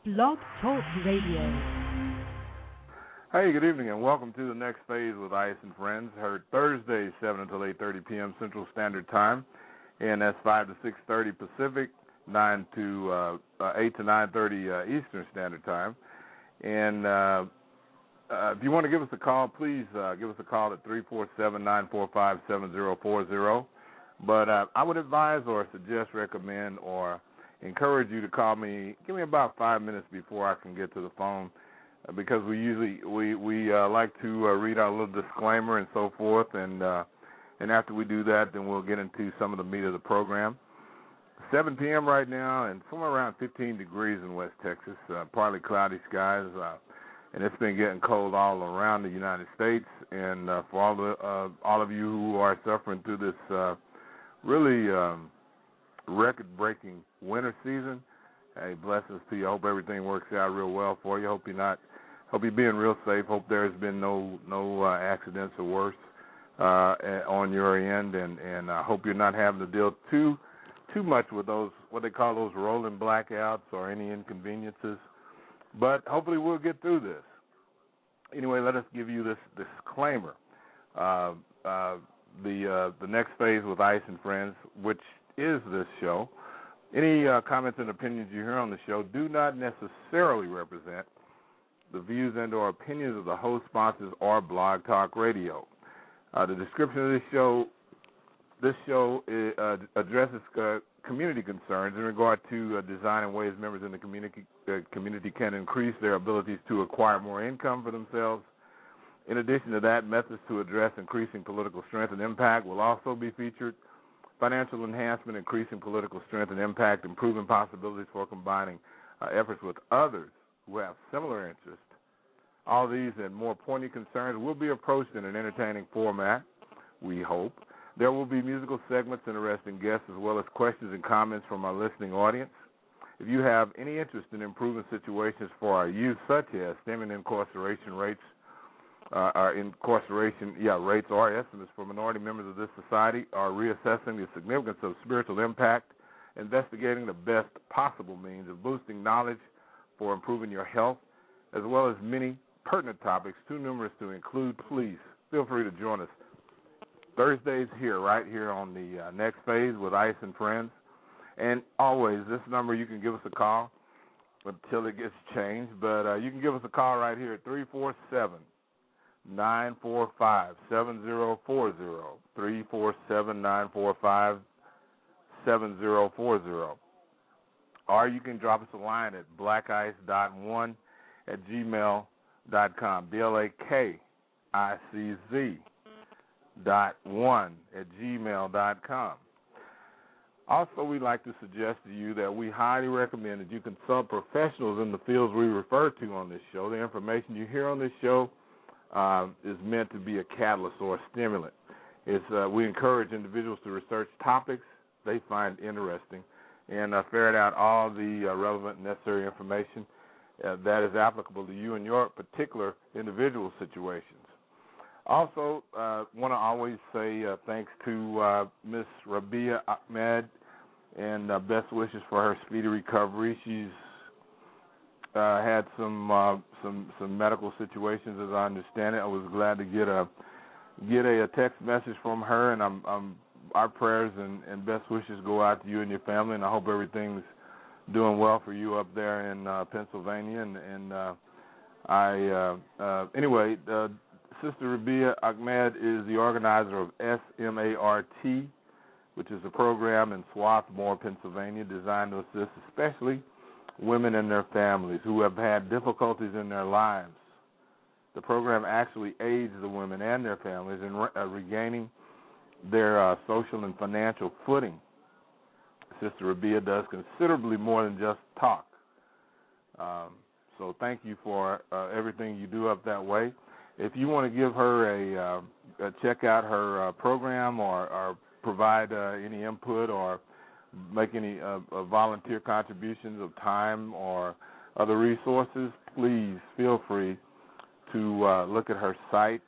Blog Talk Radio. Hey, good evening, and welcome to the next phase with Ice and Friends. Heard Thursdays, 7 until 8:30 p.m. Central Standard Time, and that's 5 to 6:30 Pacific, 8 to 9:30 Eastern Standard Time. And if you want to give us a call, please give us a call at 347-945-7040. But I would advise or suggest, recommend, or encourage you to call me. Give me about 5 minutes before I can get to the phone, because we usually like to read our little disclaimer and so forth, and after we do that, then we'll get into some of the meat of the program. 7 p.m. right now, and somewhere around 15 degrees in West Texas, partly cloudy skies, and it's been getting cold all around the United States. And for all of you who are suffering through this really record-breaking winter season, hey, blessings to you. I hope everything works out real well for you. Hope you're being real safe. Hope there's been no accidents or worse on your end, and I hope you're not having to deal too much with those, what they call those rolling blackouts or any inconveniences. But hopefully we'll get through this. Anyway, let us give you this disclaimer. The next phase with Ice and Friends, which is this show. Any comments and opinions you hear on the show do not necessarily represent the views and or opinions of the host, sponsors, or Blog Talk Radio. The description of this show addresses community concerns in regard to design and ways members in the community can increase their abilities to acquire more income for themselves. In addition to that, methods to address increasing political strength and impact will also be featured. Financial enhancement, increasing political strength and impact, improving possibilities for combining efforts with others who have similar interests. All these and more poignant concerns will be approached in an entertaining format, we hope. There will be musical segments, interesting guests, as well as questions and comments from our listening audience. If you have any interest in improving situations for our youth, such as stemming incarceration rates, rates or estimates for minority members of this society, or reassessing the significance of spiritual impact, investigating the best possible means of boosting knowledge for improving your health, as well as many pertinent topics too numerous to include, please feel free to join us Thursdays right here on the next phase with Ice and Friends. And always, this number, you can give us a call until it gets changed, but you can give us a call right here at 347-945-7040, 347-945-7040. Or you can drop us a line at blackice.1@gmail.com, BLAKICZ.1@gmail.com. Also, we'd like to suggest to you that we highly recommend that you consult professionals in the fields we refer to on this show. The information you hear on this show is meant to be a catalyst or a stimulant. We encourage individuals to research topics they find interesting and ferret out all the relevant and necessary information that is applicable to you and your particular individual situations. Also, want to always say thanks to Miss Rabia Ahmed and best wishes for her speedy recovery. She's had some medical situations, as I understand it. I was glad to get a text message from her, and our prayers and best wishes go out to you and your family, and I hope everything's doing well for you up there in Pennsylvania. Anyway, Sister Rabia Ahmed is the organizer of SMART, which is a program in Swarthmore, Pennsylvania, designed to assist especially women and their families who have had difficulties in their lives. The program actually aids the women and their families in regaining their social and financial footing. Sister Rabia does considerably more than just talk. So thank you for everything you do up that way. If you want to give her check out her program or provide any input or make any volunteer contributions of time or other resources, please feel free to look at her site,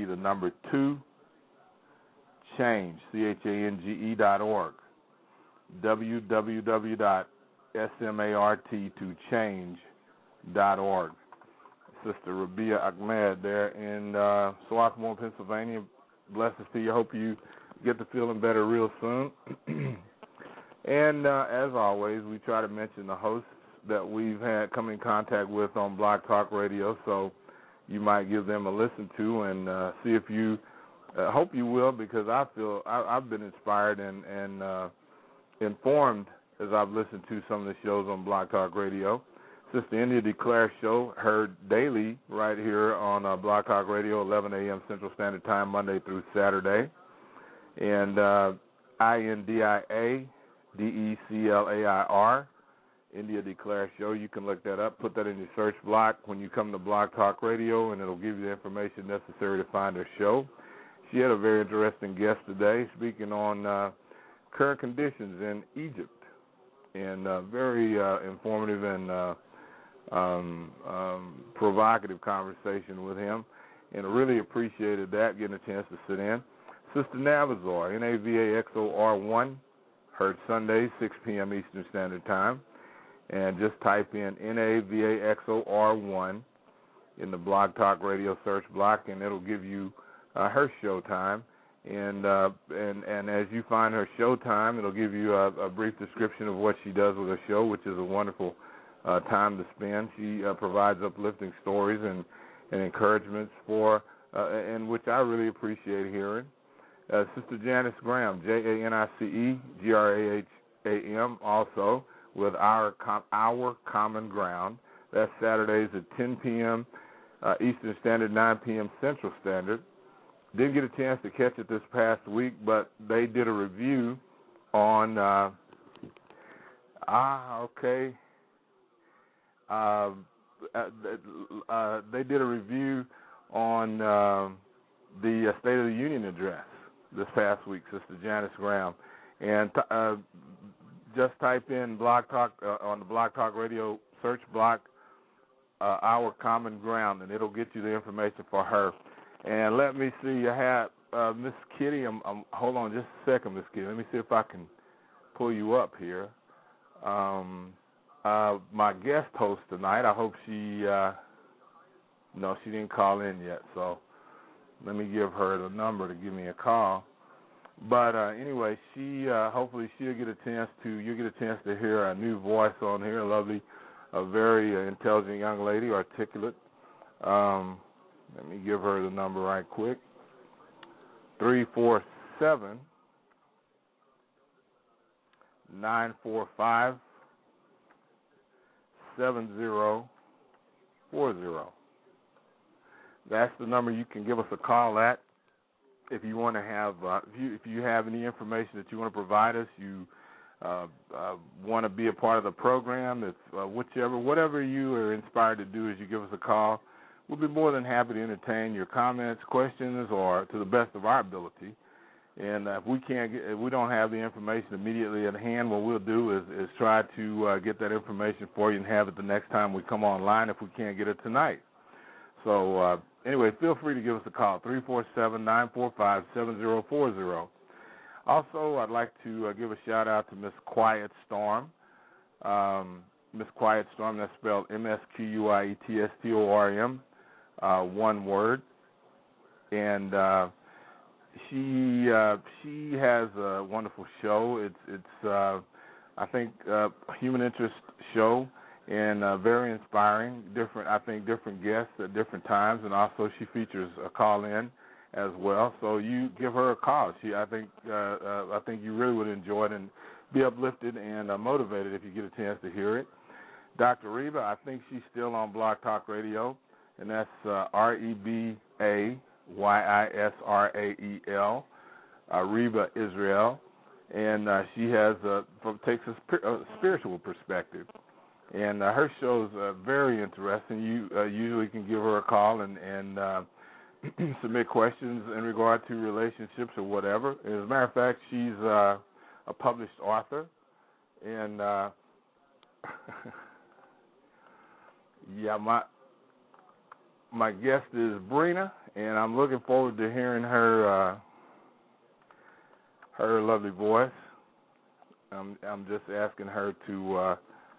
www.smart2change.org. www.smarttochange.org. Sister Rabia Ahmed there in Swarthmore, Pennsylvania. Blessings to you. Hope you get to feeling better real soon. And as always, we try to mention the hosts that we've had come in contact with on Blog Talk Radio, so you might give them a listen to and see if you hope you will, because I feel I've been inspired and informed as I've listened to some of the shows on Blog Talk Radio. Sister India Declare Show, heard daily right here on Blog Talk Radio, 11 a.m. Central Standard Time, Monday through Saturday. And INDIADECLAIR, India Declare Show. You can look that up. Put that in your search block when you come to Blog Talk Radio, and it'll give you the information necessary to find her show. She had a very interesting guest today, speaking on current conditions in Egypt, and very informative and provocative conversation with him, and I really appreciated that, getting a chance to sit in. Sister Navazor, NAVAXOR1, heard Sundays, 6 p.m. Eastern Standard Time, and just type in NAVAXOR1 in the Blog Talk Radio search block, and it'll give you her show time. And as you find her show time, it'll give you a brief description of what she does with her show, which is a wonderful time to spend. She provides uplifting stories and encouragements for, and which I really appreciate hearing. Sister Janice Graham, JANICE also with Our Common Ground. That's Saturdays at 10 p.m. Eastern Standard, 9 p.m. Central Standard. Didn't get a chance to catch it this past week, but they did a review on they did a review on the State of the Union address this past week, Sister Janice Graham. And just type in Blog Talk on the Blog Talk Radio search block, Our Common Ground, and it'll get you the information for her. And let me see, I have Miss Kitty. Hold on just a second, Miss Kitty. Let me see if I can pull you up here. My guest host tonight, I hope she didn't call in yet, so let me give her the number to give me a call. But anyway, she hopefully you'll get a chance to hear a new voice on here, a very intelligent young lady, articulate. Let me give her the number right quick. 347-945-7040. That's the number you can give us a call at if you want to have if you have any information that you want to provide us. You want to be a part of the program. It's whatever you are inspired to do, as you give us a call. We'll be more than happy to entertain your comments, questions, or to the best of our ability. And if we don't have the information immediately at hand, what we'll do is try to get that information for you and have it the next time we come online if we can't get it tonight. So anyway, feel free to give us a call, 347-945-7040. Also, I'd like to give a shout-out to Miss Quiet Storm. Miss Quiet Storm, that's spelled MSQUIETSTORM, one word. And she has a wonderful show. It's I think a human interest show, and very inspiring. Different guests at different times, and also she features a call in as well. So you give her a call. I think you really would enjoy it and be uplifted and motivated if you get a chance to hear it. Dr. Reba, I think she's still on Blog Talk Radio, and that's REBAYISRAEL, Reba Israel, and she takes a spiritual perspective, and her show's very interesting. You usually can give her a call and submit questions in regard to relationships or whatever. As a matter of fact, she's a published author, and yeah, my guest is Brina, and I'm looking forward to hearing her lovely voice. I'm just asking her to.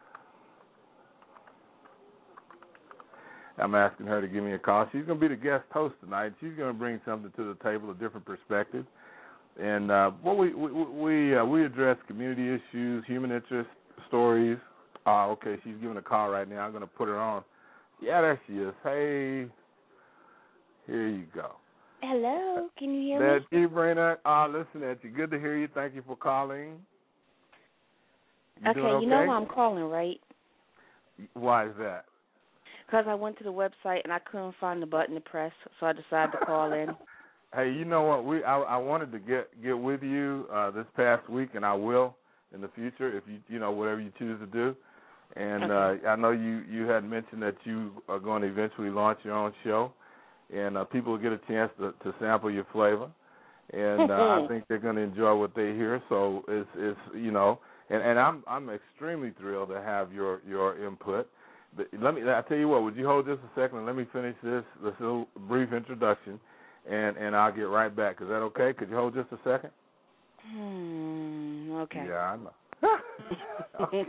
I'm asking her to give me a call. She's going to be the guest host tonight. She's going to bring something to the table, a different perspective. And we address community issues, human interest stories. Okay, she's giving a call right now. I'm going to put her on. Yeah, there she is. Hey, here you go. Hello, can you hear me? That's you, Brina. Listen at you. Good to hear you. Thank you for calling. Okay, you know why I'm calling, right? Why is that? Because I went to the website and I couldn't find the button to press, so I decided to call in. Hey, you know what? I wanted to get with you this past week, and I will in the future if you whatever you choose to do. And okay. I know you had mentioned that you are going to eventually launch your own show, and people will get a chance to sample your flavor, and I think they're going to enjoy what they hear. So it's and I'm extremely thrilled to have your input. But I tell you what, would you hold just a second and let me finish this little brief introduction, and I'll get right back. Is that okay? Could you hold just a second? Okay. Yeah, I know. Okay.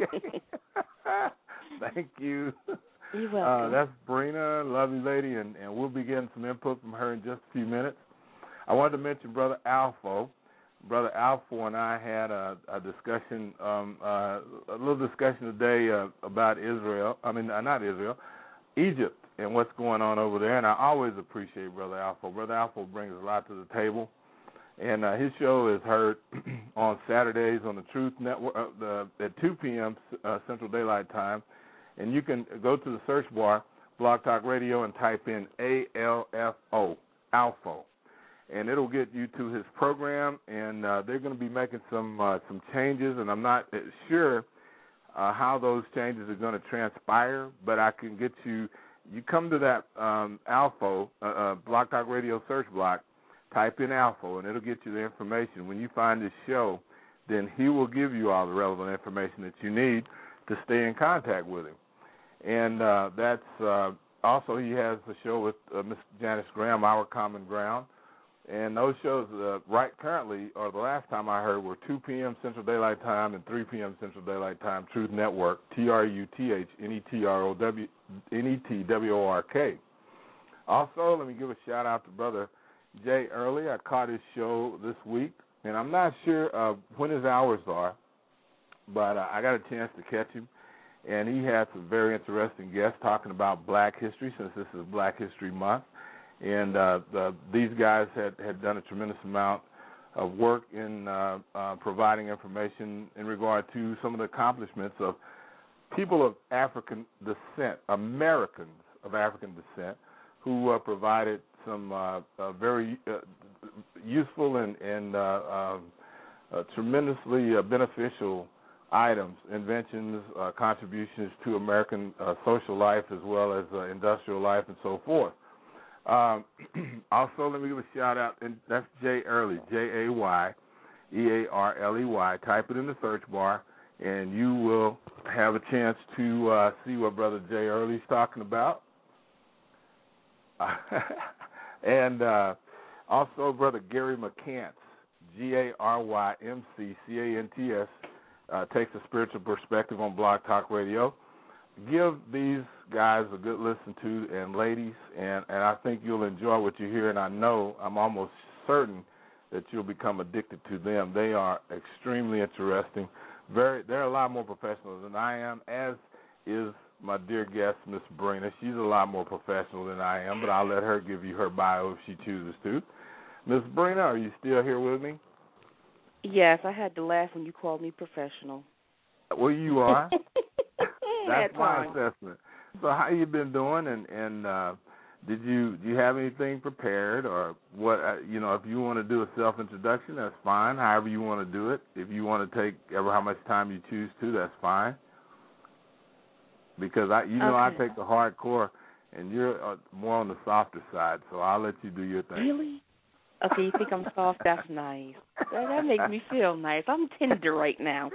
Thank you. You're welcome. That's Brina, lovely lady, and we'll be getting some input from her in just a few minutes. I wanted to mention Brother Alfo. Brother Alfo and I had a discussion, a little discussion today about Israel. I mean, not Israel, Egypt, and what's going on over there. And I always appreciate Brother Alfo. Brother Alfo brings a lot to the table. And his show is heard on Saturdays on the Truth Network at 2 p.m. Central Daylight Time. And you can go to the search bar, Blog Talk Radio, and type in ALFO, Alfo. And it'll get you to his program. And they're going to be making some changes. And I'm not sure how those changes are going to transpire, but I can get you. You come to that Alfo, Blog Talk Radio search block, type in Alfo, and it'll get you the information. When you find this show, then he will give you all the relevant information that you need to stay in contact with him. And that's also he has a show with Miss Janice Graham, Our Common Ground. And those shows right currently, or the last time I heard, were 2 p.m. Central Daylight Time and 3 p.m. Central Daylight Time, Truth Network, TRUTHNETWORK. Also, let me give a shout-out to Brother Jay Early. I caught his show this week, and I'm not sure when his hours are, but I got a chance to catch him, and he had some very interesting guests talking about Black history, since this is Black History Month. And these guys had done a tremendous amount of work in providing information in regard to some of the accomplishments of people of African descent, Americans of African descent, who provided some very useful and tremendously beneficial items, inventions, contributions to American social life as well as industrial life and so forth. Also, let me give a shout-out, and that's Jay Early, Jayearley. Type it in the search bar, and you will have a chance to see what Brother Jay Early's talking about. And also, Brother Gary McCants, GaryMcCants, takes a spiritual perspective on Blog Talk Radio. Give these guys a good listen to, and ladies, and I think you'll enjoy what you hear, and I'm almost certain that you'll become addicted to them. They are extremely interesting. They're a lot more professional than I am, as is my dear guest, Miss Brina. She's a lot more professional than I am, but I'll let her give you her bio if she chooses to. Miss Brina, are you still here with me? Yes, I had to laugh when you called me professional. Well, you are. That's my assessment. So how you been doing, and do you have anything prepared, or what? If you want to do a self-introduction, that's fine. However you want to do it. If you want to take how much time you choose to, that's fine. Because I take the hardcore, and you're more on the softer side, so I'll let you do your thing. Really? Okay, you think I'm soft? That's nice. That makes me feel nice. I'm tender right now.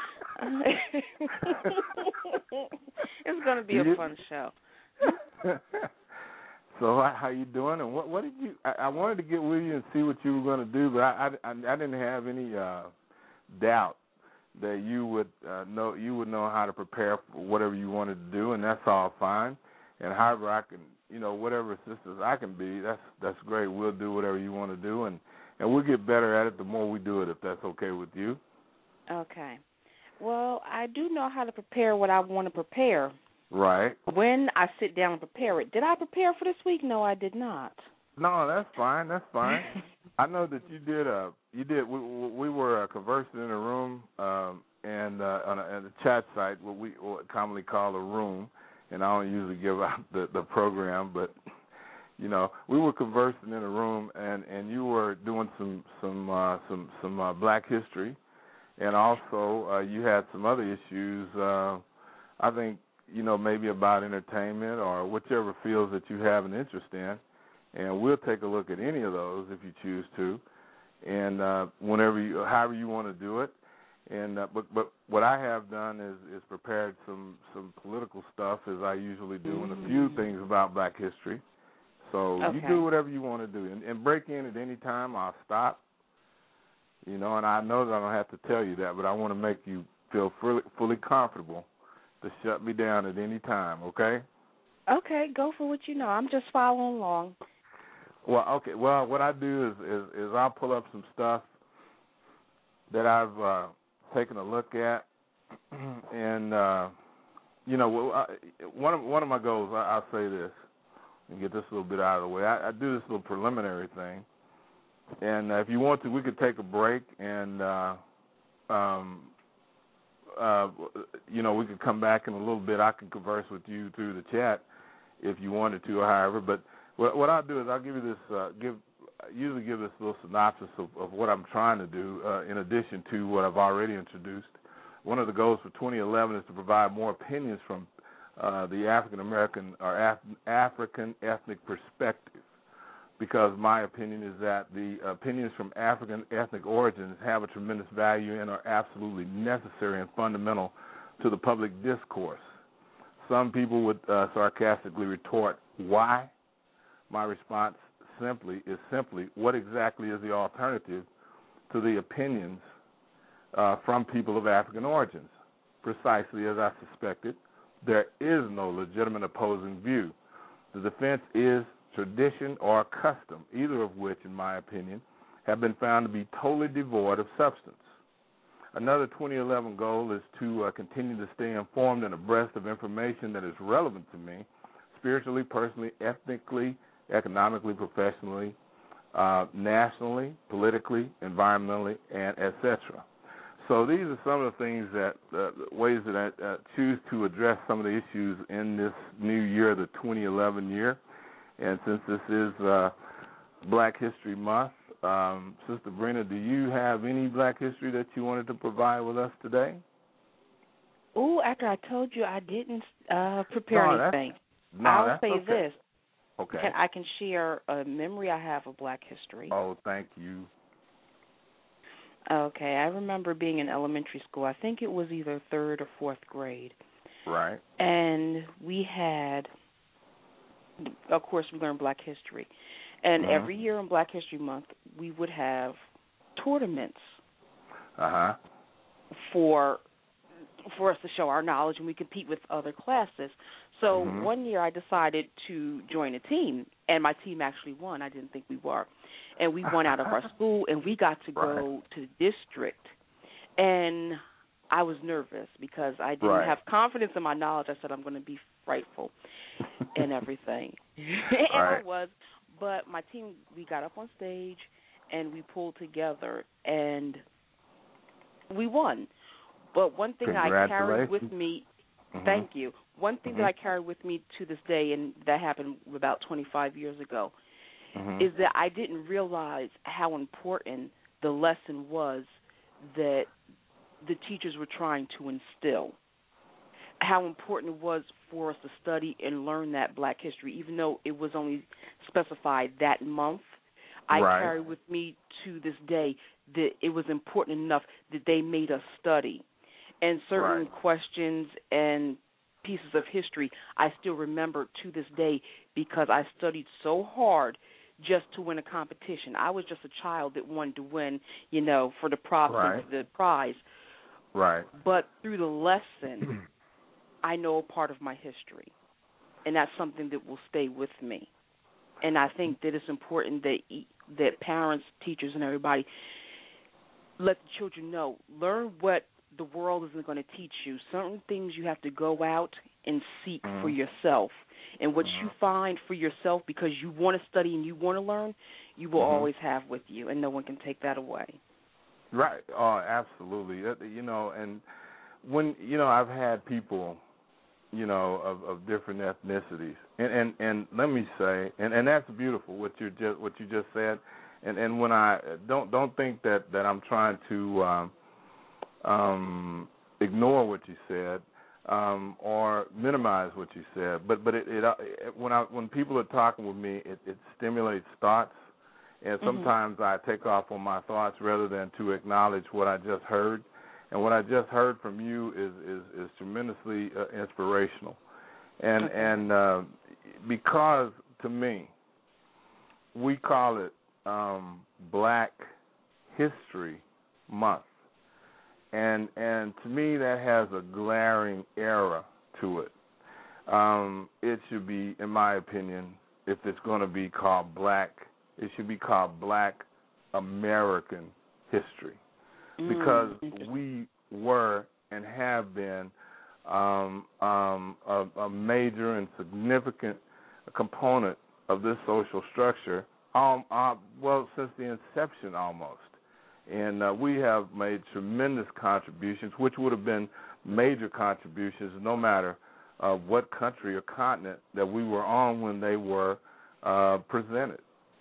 It's going to be a fun show. So how you doing? And what did you? I wanted to get with you and see what you were going to do, but I didn't have any doubt that you would know how to prepare for whatever you wanted to do, and that's all fine. And however I can, whatever assistance I can be, that's great. We'll do whatever you want to do, and we'll get better at it the more we do it, if that's okay with you. Okay. Well, I do know how to prepare what I want to prepare. Right. When I sit down and prepare it. Did I prepare for this week? No, I did not. No, that's fine. That's fine. I know that you did. We were conversing in a room and on a chat site, what we commonly call a room, and I don't usually give out the program, but we were conversing in a room, and you were doing some Black history, and also you had some other issues. I think maybe about entertainment or whichever fields that you have an interest in. And we'll take a look at any of those if you choose to, and however you want to do it. And but what I have done is prepared some political stuff, as I usually do, and a few things about Black history. So you do whatever you want to do, and break in at any time. I'll stop. And I know that I don't have to tell you that, but I want to make you feel fully comfortable to shut me down at any time. Okay? Okay, go for what you know. I'm just following along. Well, okay. Well, what I do is I'll pull up some stuff that I've taken a look at, and one of my goals. I'll say this and get this a little bit out of the way. I do this little preliminary thing, and if you want to, we could take a break, and we could come back in a little bit. I can converse with you through the chat if you wanted to, or however, but. What I'll do is I'll give you this, usually give this little synopsis of what I'm trying to do in addition to what I've already introduced. One of the goals for 2011 is to provide more opinions from the African-American or African ethnic perspective, because my opinion is that the opinions from African ethnic origins have a tremendous value and are absolutely necessary and fundamental to the public discourse. Some people would sarcastically retort, why? My response is simply, what exactly is the alternative to the opinions from people of African origins? Precisely as I suspected, there is no legitimate opposing view. The defense is tradition or custom, either of which, in my opinion, have been found to be totally devoid of substance. Another 2011 goal is to continue to stay informed and abreast of information that is relevant to me, spiritually, personally, ethnically, economically, professionally, nationally, politically, environmentally, and etc. So these are some of the things ways that I choose to address some of the issues in this new year, the 2011 year. And since this is Black History Month, Sister Brenda, do you have any Black history that you wanted to provide with us today? Oh, after I told you I didn't prepare anything. I'll say okay. This. Okay. I can share a memory I have of Black history. Oh, thank you. Okay, I remember being in elementary school. I think it was either 3rd or 4th grade. Right. And we had, of course, we learned Black history. And every year in Black History Month, we would have tournaments for us to show our knowledge, and we compete with other classes. So one year I decided to join a team, and my team actually won. I didn't think we were. And we won out of our school, and we got to go to the district. And I was nervous because I didn't have confidence in my knowledge. I said, I'm going to be frightful and everything. And I was. But my team, we got up on stage, and we pulled together, and we won. But one thing I carried with me, thank you, one thing that I carried with me to this day, and that happened about 25 years ago, is that I didn't realize how important the lesson was that the teachers were trying to instill, how important it was for us to study and learn that Black history, even though it was only specified that month. I carry with me to this day that it was important enough that they made us study. And certain questions and pieces of history I still remember to this day because I studied so hard just to win a competition. I was just a child that wanted to win, for the props and the prize. Right. But through the lesson, I know a part of my history, and that's something that will stay with me. And I think that it's important that parents, teachers, and everybody let the children know, learn what the world isn't going to teach you. Certain things you have to go out and seek for yourself. And what you find for yourself because you want to study and you want to learn, you will always have with you, and no one can take that away. Right. Oh, absolutely. You know, and when, you know, I've had people, you know, of different ethnicities, and let me say, and that's beautiful what you just said, and when I don't think that I'm trying to ignore what you said or minimize what you said, but when people are talking with me, it stimulates thoughts, and sometimes I take off on my thoughts rather than to acknowledge what I just heard. And what I just heard from you is tremendously inspirational, and because to me, we call it Black History Month, and to me that has a glaring error to it. It should be, in my opinion, if it's going to be called Black, it should be called Black American History. Because we were and have been a major and significant component of this social structure, well, since the inception almost. And we have made tremendous contributions, which would have been major contributions no matter what country or continent that we were on when they were presented.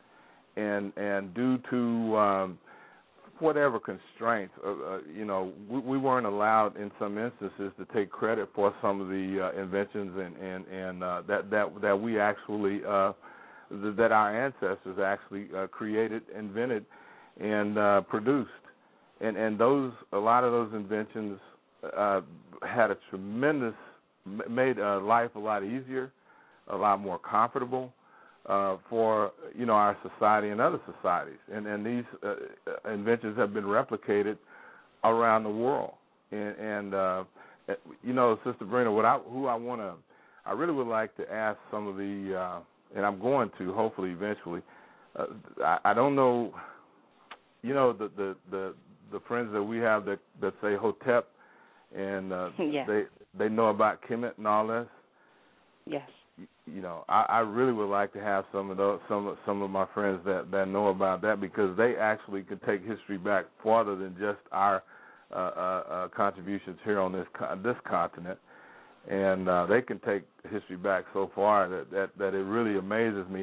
And due to whatever constraints, you know, we weren't allowed in some instances to take credit for some of the inventions and that we actually that our ancestors actually created, invented, and produced, and a lot of those inventions had a tremendous made life a lot easier, a lot more comfortable. For, you know, our society and other societies, and these inventions have been replicated around the world. And you know, Sister Brenda, I really would like to ask some of the, and I'm going to hopefully eventually. I don't know, you know, the friends that we have that say Hotep, and they know about Kemet and all this. Yes. You know, I really would like to have some of my friends that know about that, because they actually can take history back farther than just our contributions here on this continent, and they can take history back so far that it really amazes me.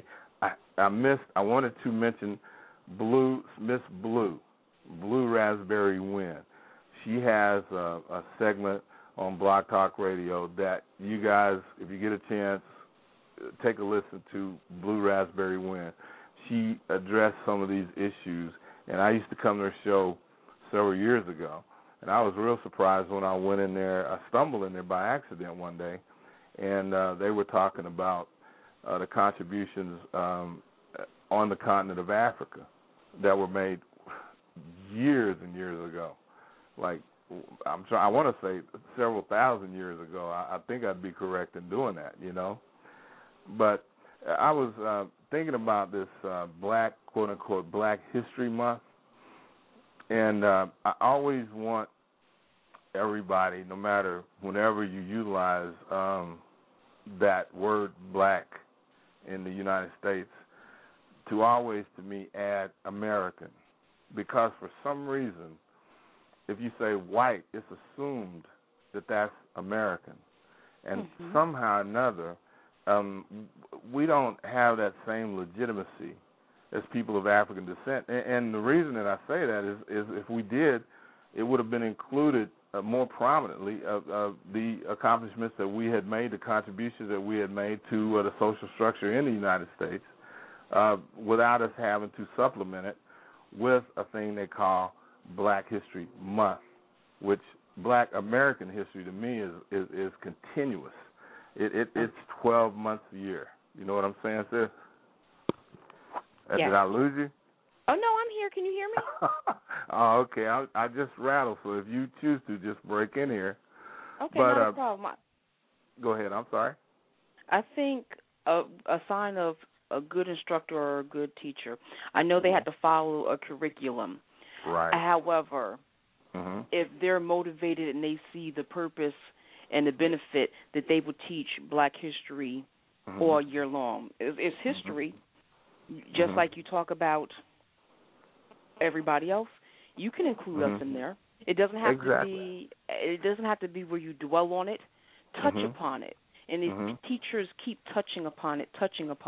I wanted to mention Miss Blue Raspberry Wynn. She has a segment on Blog Talk Radio that you guys, if you get a chance, take a listen to Blue Raspberry Wynn. She addressed some of these issues, and I used to come to her show several years ago, and I was real surprised when I went in there. I stumbled in there by accident one day, and they were talking about the contributions on the continent of Africa that were made years and years ago. Like, I want to say several thousand years ago. I think I'd be correct in doing that, you know. But I was thinking about this Black, quote-unquote, Black History Month, and I always want everybody, no matter whenever you utilize that word black in the United States, to always, to me, add American, because for some reason, if you say white, it's assumed that that's American, and somehow or another, we don't have that same legitimacy as people of African descent. And the reason that I say that is if we did, it would have been included more prominently of the accomplishments that we had made, the contributions that we had made to the social structure in the United States, without us having to supplement it with a thing they call Black History Month, which Black American history to me is continuous. It's 12 months a year. You know what I'm saying, sis? Yes. Did I lose you? Oh, no, I'm here. Can you hear me? Oh, okay. I just rattled, so if you choose to, just break in here. Okay, But, not a problem. Go ahead. I'm sorry. I think a sign of a good instructor or a good teacher, I know they have to follow a curriculum. Right. However, if they're motivated and they see the purpose and the benefit, that they will teach Black history all year long. It's history, just like you talk about everybody else. You can include us in there. It doesn't have to be. It doesn't have to be where you dwell on it. Touch upon it, and if teachers keep touching upon it,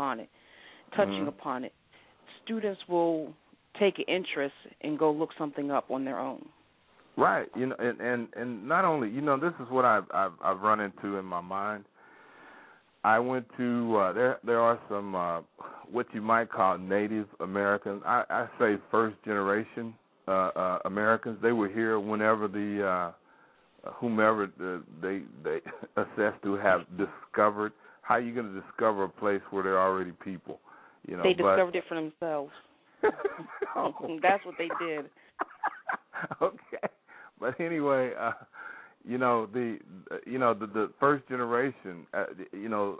students will take an interest and go look something up on their own. Right. You know, and not only, you know, this is what I've run into in my mind. I went to there are some what you might call Native Americans. I say first generation Americans. They were here whenever the whomever they assessed to have discovered. How are you going to discover a place where there are already people? You know, they discovered it for themselves. That's what they did. Okay, but anyway, you know the first generation. You know,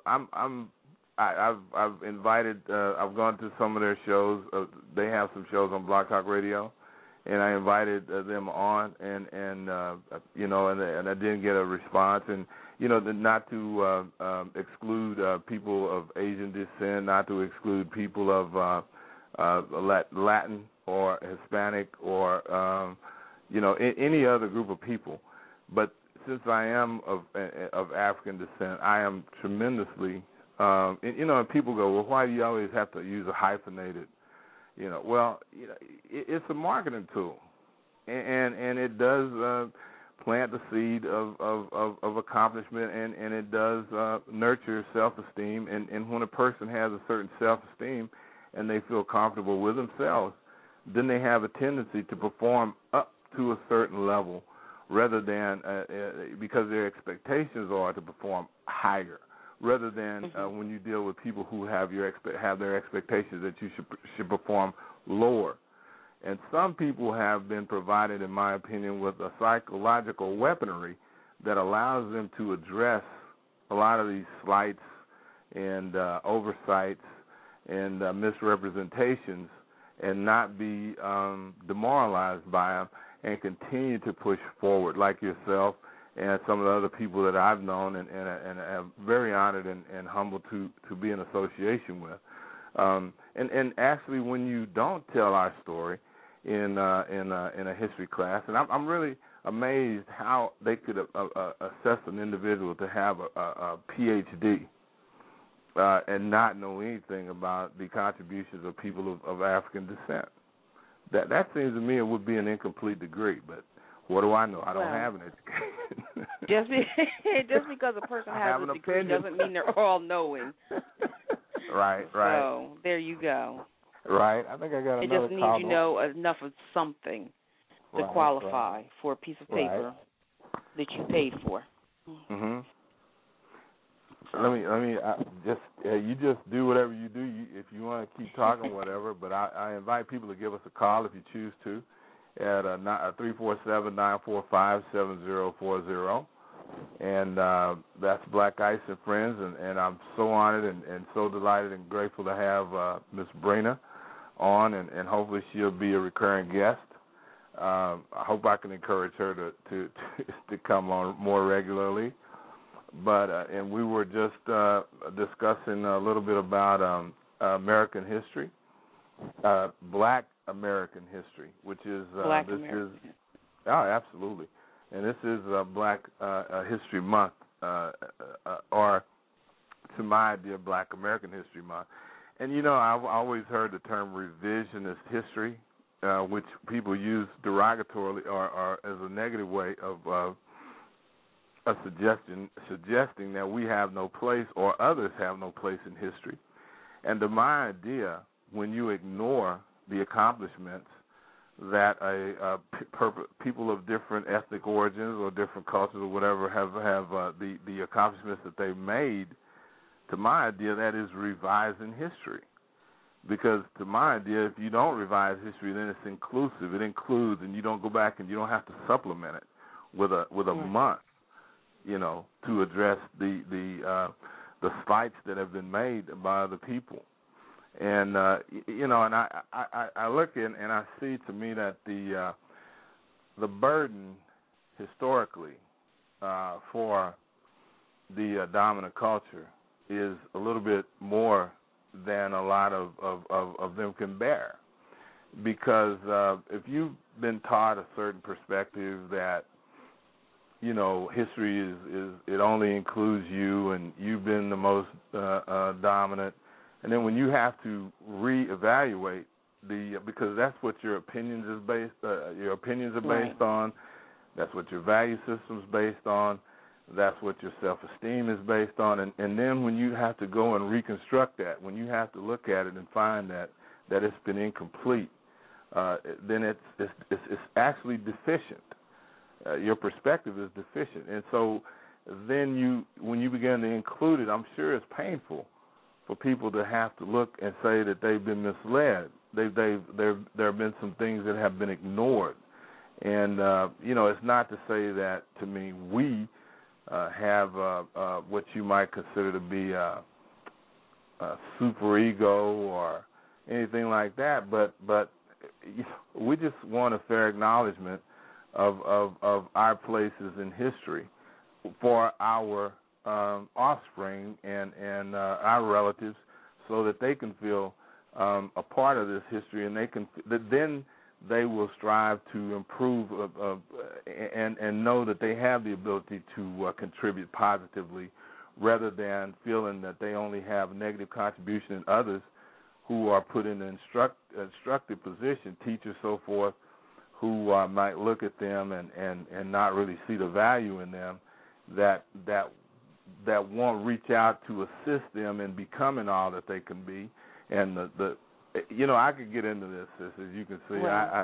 I've invited. I've gone to some of their shows. They have some shows on Blog Talk Radio, and I invited them on, and you know, and I didn't get a response. And you know, not to exclude people of Asian descent, not to exclude people of Latin or Hispanic or you know, any other group of people. But since I am of African descent, I am tremendously, you know, and people go, well, why do you always have to use a hyphenated, you know? Well, you know, it's a marketing tool, and it does plant the seed of accomplishment, and it does nurture self-esteem. And when a person has a certain self-esteem and they feel comfortable with themselves, then they have a tendency to perform up to a certain level rather than because their expectations are to perform higher, rather than when you deal with people who have their expectations that you should perform lower. And some people have been provided, in my opinion, with a psychological weaponry that allows them to address a lot of these slights and oversights and misrepresentations and not be demoralized by them, and continue to push forward, like yourself and some of the other people that I've known and am very honored and humbled to be in association with. And actually, when you don't tell our story in a history class, and I'm really amazed how they could assess an individual to have a PhD and not know anything about the contributions of people of African descent. That seems to me it would be an incomplete degree, but what do I know? I don't have an education. just because a person has a degree doesn't mean they're all-knowing. Right. So there you go. Right. I think I got another It just means you know enough of something to qualify for a piece of paper that you paid for. Let me you just do whatever you do. If you want to keep talking, whatever. But I invite people to give us a call if you choose to at 347-945-7040, and that's Black Ice and Friends. And I'm so honored and so delighted and grateful to have Miss Brina on, and hopefully she'll be a recurring guest. I hope I can encourage her to come on more regularly. But and we were just discussing a little bit about American history, Black American history, which is absolutely, and this is Black History Month, or to my idea, Black American History Month. And you know, I've always heard the term revisionist history, which people use derogatorily or as a negative way of a suggesting that we have no place or others have no place in history. And to my idea, when you ignore the accomplishments that people of different ethnic origins or different cultures or whatever have the accomplishments that they've made, to my idea, that is revising history. Because to my idea, if you don't revise history, then it's inclusive. It includes, and you don't go back and you don't have to supplement it with a month, to address the slights that have been made by other people. And and I look in and I see, to me, that the burden historically for the dominant culture is a little bit more than a lot of them can bear. Because if you've been taught a certain perspective that, history is it only includes you and you've been the most dominant, and then when you have to reevaluate because that's what your opinions are based on, that's what your value system is based on, that's what your self-esteem is based on, and then when you have to go and reconstruct that, when you have to look at it and find that it's been incomplete, then it's actually deficient. Your perspective is deficient, and so then when you begin to include it, I'm sure it's painful for people to have to look and say that they've been misled. There have been some things that have been ignored, and it's not to say that, to me, we have what you might consider to be a super ego or anything like that, but we just want a fair acknowledgement of our places in history for our offspring and our relatives, so that they can feel a part of this history, and then they will strive to improve and know that they have the ability to contribute positively, rather than feeling that they only have negative contribution in others who are put in an instructive position, teachers, so forth, who might look at them and not really see the value in them, that won't reach out to assist them in becoming all that they can be. And I could get into this, as you can see. Well,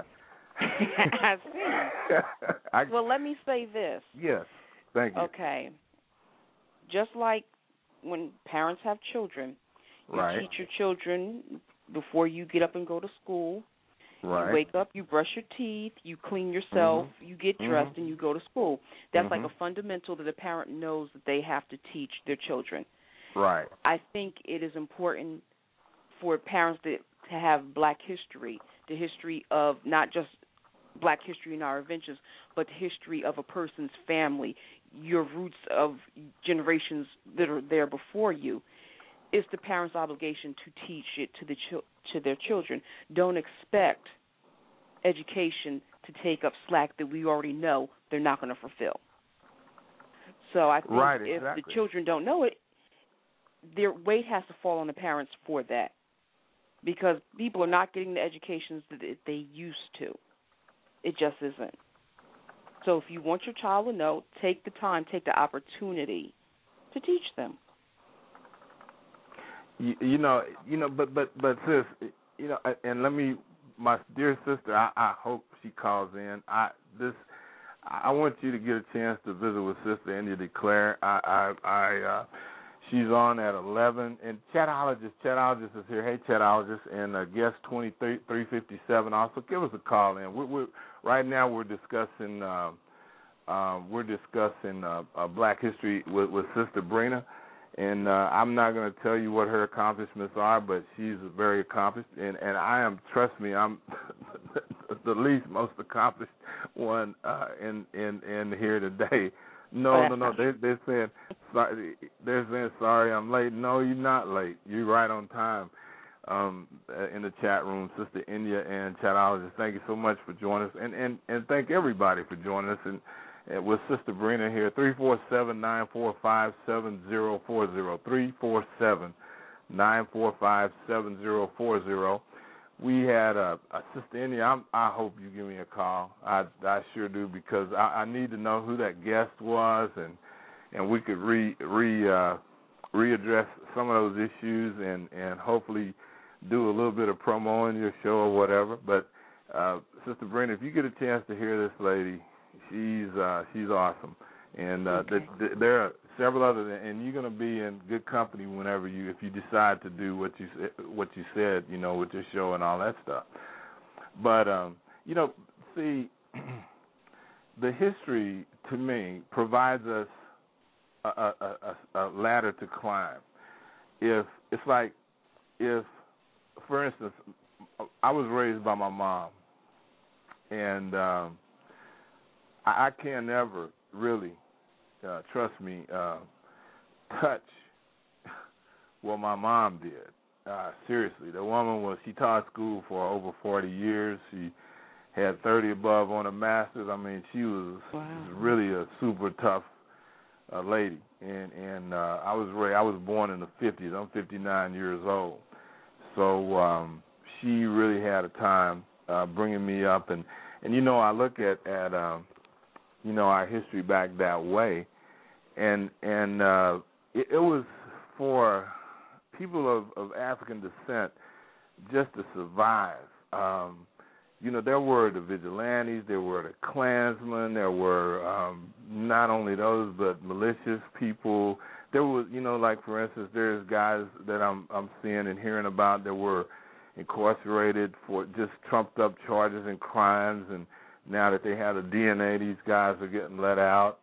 I see. Well, let me say this. Yes, thank you. Okay. Just like when parents have children, you teach your children before you get up and go to school. Right. You wake up, you brush your teeth, you clean yourself, you get dressed, and you go to school. That's like a fundamental that a parent knows that they have to teach their children. Right. I think it is important for parents to have black history, the history of not just black history in our inventions, but the history of a person's family, your roots of generations that are there before you. It's the parents' obligation to teach it to their children. Don't expect education to take up slack that we already know they're not going to fulfill. So I think if the children don't know it, their weight has to fall on the parents for that, because people are not getting the educations that they used to. It just isn't. So if you want your child to know, take the time, take the opportunity to teach them. But sis, and let me, my dear sister, I hope she calls in. I want you to get a chance to visit with Sister India DeClaire. She's on at 11, and Chatologist is here. Hey, Chatologist, and guest 2357. Also, give us a call in. We're right now we're discussing Black history with Sister Brina. And I'm not going to tell you what her accomplishments are, but she's very accomplished. And I am, trust me, I'm the most accomplished one in here today. No. They're saying sorry I'm late. No, you're not late. You're right on time. In the chat room, Sister India and Chatologist, thank you so much for joining us, and thank everybody for joining us. And with Sister Brina here, 347-945-7040, 347-945-7040. We had a Sister India. I hope you give me a call. I sure do, because I need to know who that guest was, and we could readdress some of those issues and hopefully do a little bit of promo in your show or whatever. But Sister Brina, if you get a chance to hear this lady, she's awesome, And there are several other, and you're going to be in good company whenever if you decide to do what you said, you know, with your show and all that stuff. But you know, see, the history to me provides us a ladder to climb. If it's like, if, for instance, I was raised by my mom, and I can never really, trust me, touch what my mom did. Seriously, the woman she taught school for over 40 years. She had 30 above on a master's. I mean, she was really a super tough lady. And I was born in the 50s. I'm 59 years old. So she really had a time bringing me up. And you know, I look at you know, our history back that way. And it was for people of African descent just to survive. You know, there were the vigilantes, there were the Klansmen, there were not only those but malicious people. There was, you know, like for instance, there's guys that I'm seeing and hearing about that were incarcerated for just trumped up charges and crimes, and now that they have the DNA, these guys are getting let out,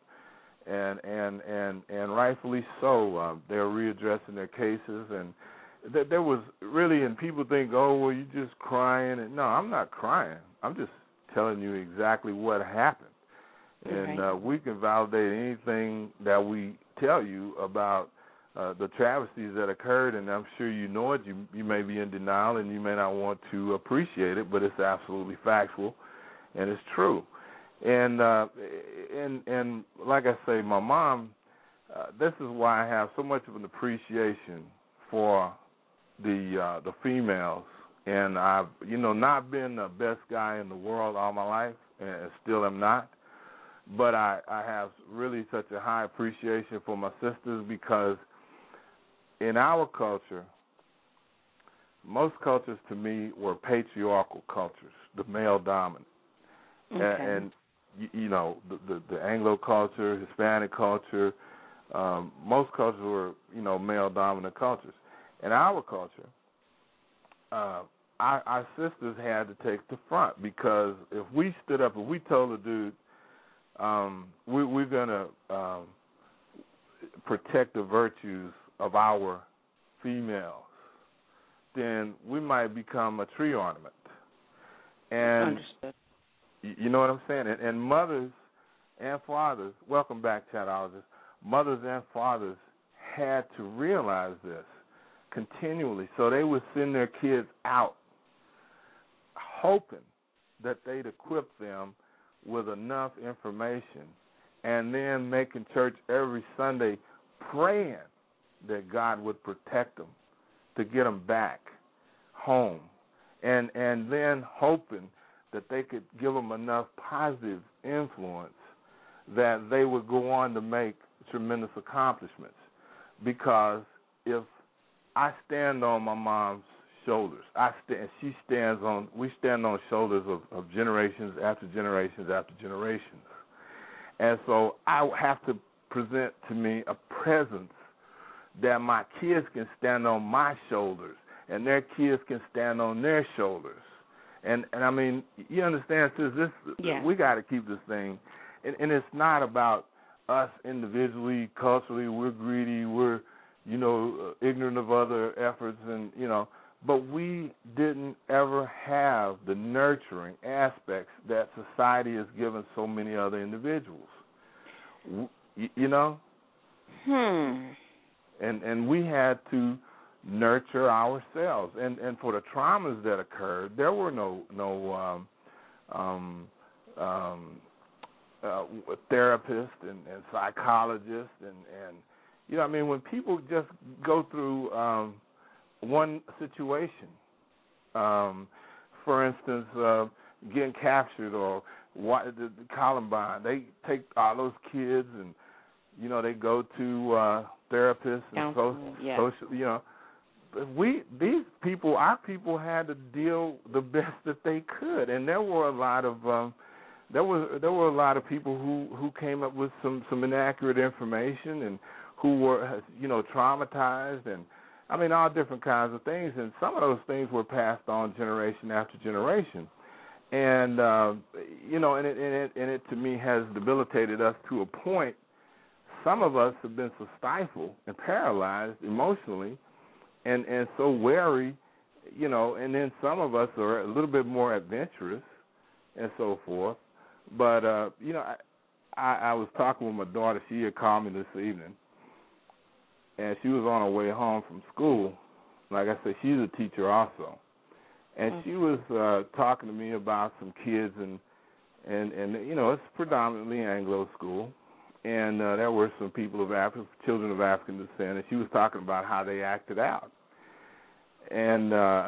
and rightfully so. They're readdressing their cases, and there was really, and people think, oh, well, you're just crying. And no, I'm not crying. I'm just telling you exactly what happened. And we can validate anything that we tell you about the travesties that occurred, and I'm sure you know it. You may be in denial, and you may not want to appreciate it, but it's absolutely factual, and it's true. And like I say, my mom, this is why I have so much of an appreciation for the females, and I've, you know, not been the best guy in the world all my life, and still am not, but I have really such a high appreciation for my sisters, because in our culture, most cultures to me were patriarchal cultures, the male dominant. And you know, the Anglo culture, Hispanic culture, most cultures were, you know, male dominant cultures. In our culture, our sisters had to take the front, because if we stood up, if we told a dude, we're going to protect the virtues of our females, then we might become a tree ornament. And understood. You know what I'm saying? And mothers and fathers, welcome back, chatologists, mothers and fathers had to realize this continually. So they would send their kids out hoping that they'd equip them with enough information, and then making church every Sunday praying that God would protect them to get them back home, and then hoping that they could give them enough positive influence that they would go on to make tremendous accomplishments. Because if I stand on my mom's shoulders, we stand on shoulders of generations after generations after generations. And so I have to present to me a presence that my kids can stand on my shoulders, and their kids can stand on their shoulders. And I mean, you understand, sis, we got to keep this thing. And it's not about us individually, culturally. We're greedy. We're, you know, ignorant of other efforts, and, you know, but we didn't ever have the nurturing aspects that society has given so many other individuals. You know? And we had to nurture ourselves. And for the traumas that occurred, there were no therapists and psychologists and you know, I mean, when people just go through one situation, for instance, getting captured or the Columbine, they take all those kids and, you know, they go to therapists and social, you know. Our people had to deal the best that they could, and there were a lot of there were a lot of people who came up with some inaccurate information and who were, traumatized, and I mean all different kinds of things, and some of those things were passed on generation after generation, and and it to me has debilitated us to a point. Some of us have been so stifled and paralyzed emotionally, and so wary, and then some of us are a little bit more adventurous and so forth. But I was talking with my daughter. She had called me this evening, and she was on her way home from school. Like I said, she's a teacher also, and she was talking to me about some kids, and it's predominantly Anglo school, and there were some children of African descent, and she was talking about how they acted out, and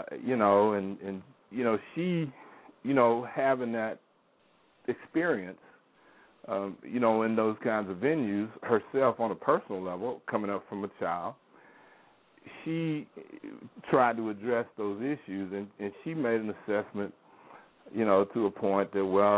she, having that experience, in those kinds of venues herself on a personal level, coming up from a child, she tried to address those issues, and she made an assessment, to a point that, well,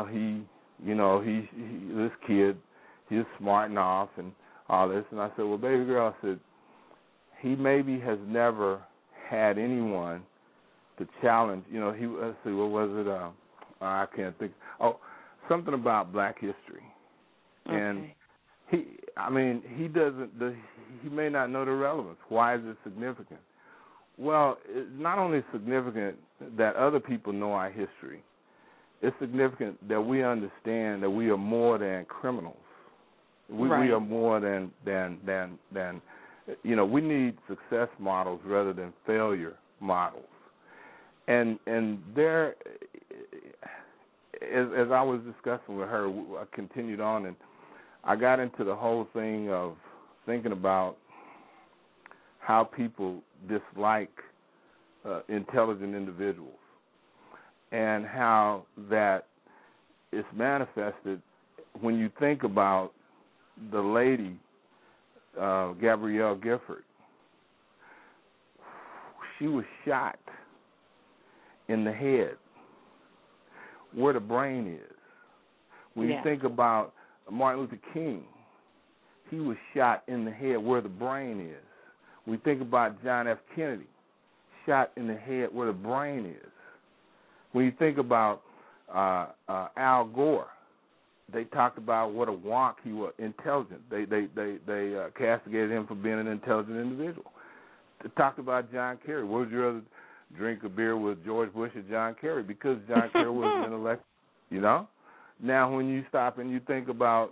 this kid, he's smart enough and all this. And I said, well, baby girl, I said, he maybe has never had anyone to challenge, let's see, what was it? I can't think. Oh, something about Black history. Okay. And he may not know the relevance. Why is it significant? Well, it's not only significant that other people know our history, it's significant that we understand that we are more than criminals. We are more than we need success models rather than failure models. And there, as I was discussing with her, I continued on, and I got into the whole thing of thinking about how people dislike intelligent individuals and how that is manifested when you think about the lady, Gabrielle Gifford. She was shot in the head where the brain is. When you think about Martin Luther King, he was shot in the head where the brain is. We think about John F. Kennedy, shot in the head where the brain is. When you think about Al Gore, they talked about what a wonk he was, intelligent. They castigated him for being an intelligent individual. They talked about John Kerry. Would you rather drink a beer with George Bush or John Kerry? Because John Kerry was an intellect, Now, when you stop and you think about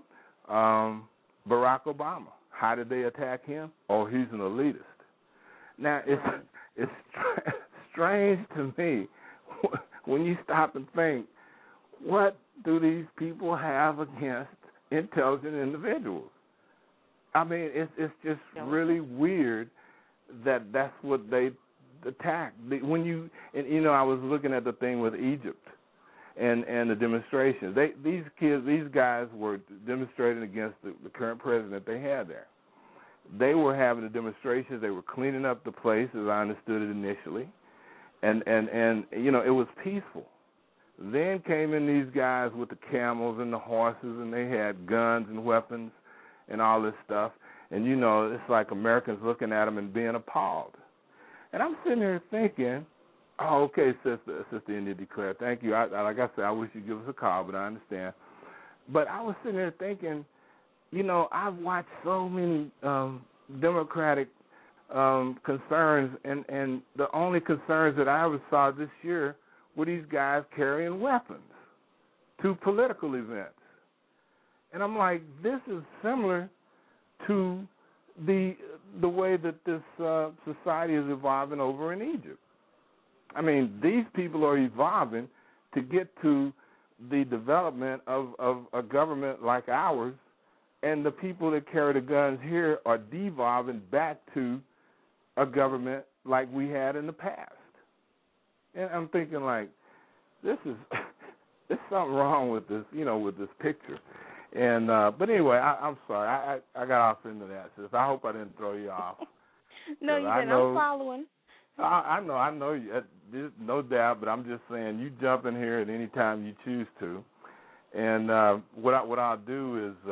Barack Obama, how did they attack him? Oh, he's an elitist. Now, it's strange to me when you stop and think, what do these people have against intelligent individuals? I mean, it's just really weird that that's what they attack. When you I was looking at the thing with Egypt and the demonstrations. These guys were demonstrating against the current president they had there. They were having the demonstrations. They were cleaning up the place, as I understood it initially, and it was peaceful. Then came in these guys with the camels and the horses, and they had guns and weapons and all this stuff. And, it's like Americans looking at them and being appalled. And I'm sitting here thinking, oh, okay, Sister India declared, thank you. Like I said, I wish you'd give us a call, but I understand. But I was sitting there thinking, I've watched so many Democratic concerns, and the only concerns that I ever saw this year were these guys carrying weapons to political events. And I'm like, this is similar to the way that this society is evolving over in Egypt. I mean, these people are evolving to get to the development of a government like ours, and the people that carry the guns here are devolving back to a government like we had in the past. And I'm thinking, like, there's something wrong with this, with this picture. And but anyway, I'm sorry, I got off into that, sis. I hope I didn't throw you off. No, you didn't. I'm following. I know you. There's no doubt, but I'm just saying you jump in here at any time you choose to. And what I'll do is,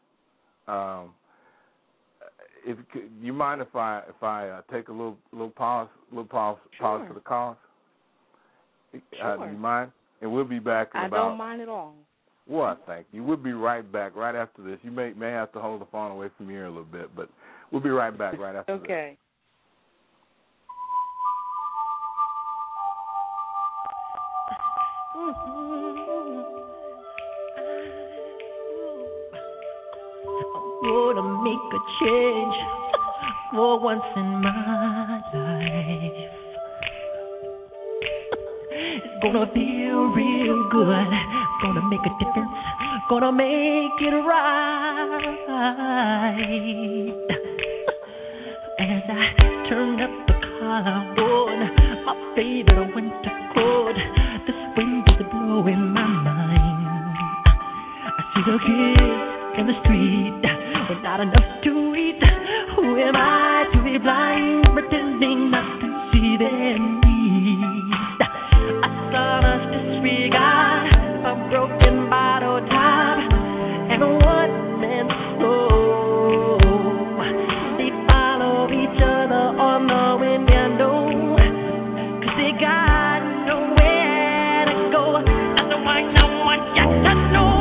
if you mind if I take a little pause Sure. pause for the cause? Sure. Do you mind? And we'll be back in about. I don't mind at all. Well, thank you. We'll be right back right after this. You may have to hold the phone away from your ear a little bit, but we'll be right back right after this. Okay. Gonna make a change for once in my life. It's gonna feel real good. Gonna make a difference. Gonna make it right. As I turn up the collar on my favorite winter coat, this wind is blowing my mind. I see the kids in the street with not enough to eat. Who am I to be blind, pretending not to see their needs? A son's disregard, a broken bottle top, and a one-man show. They follow each other on the window, 'cause they got nowhere to go. That's why no one gets to know.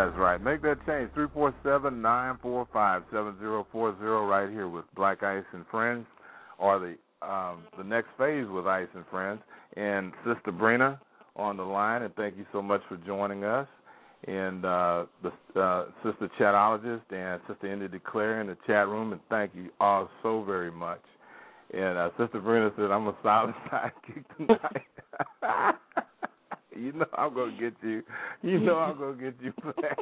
That's right. Make that change. 347-945-7040 right here with Black Ice and Friends, or the next phase with Ice and Friends. And Sister Brina on the line, and thank you so much for joining us. And the Sister Chatologist and Sister Indy DeClaire in the chat room, and thank you all so very much. And Sister Brina said, I'm a silent sidekick tonight. You know I'm going to get you. You know I'm going to get you for that.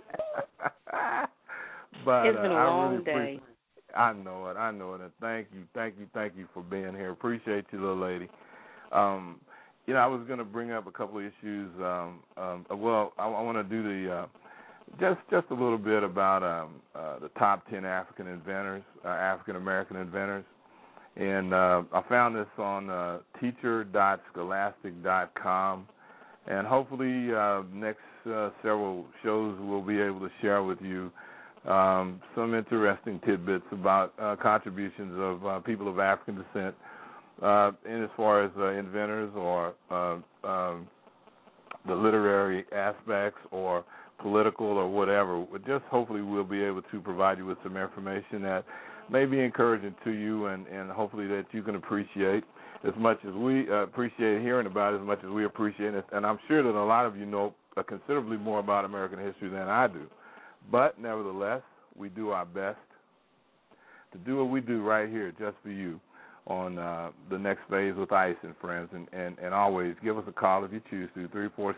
But it's been a long really day. I know it. And thank you for being here. Appreciate you, little lady. You know, I was going to bring up a couple of issues. Well, I want to do the just a little bit about the top 10 African inventors, African American inventors, and I found this on teacher.scholastic.com, and hopefully next several shows we'll be able to share with you some interesting tidbits about contributions of people of African descent. In as far as inventors or the literary aspects or political or whatever, just hopefully we'll be able to provide you with some information that may be encouraging to you, and hopefully that you can appreciate as much as we appreciate hearing about it, as much as we appreciate it. And I'm sure that a lot of you know considerably more about American history than I do. But nevertheless, we do our best to do what we do right here just for you on the next phase with Ice and Friends. And always give us a call if you choose to,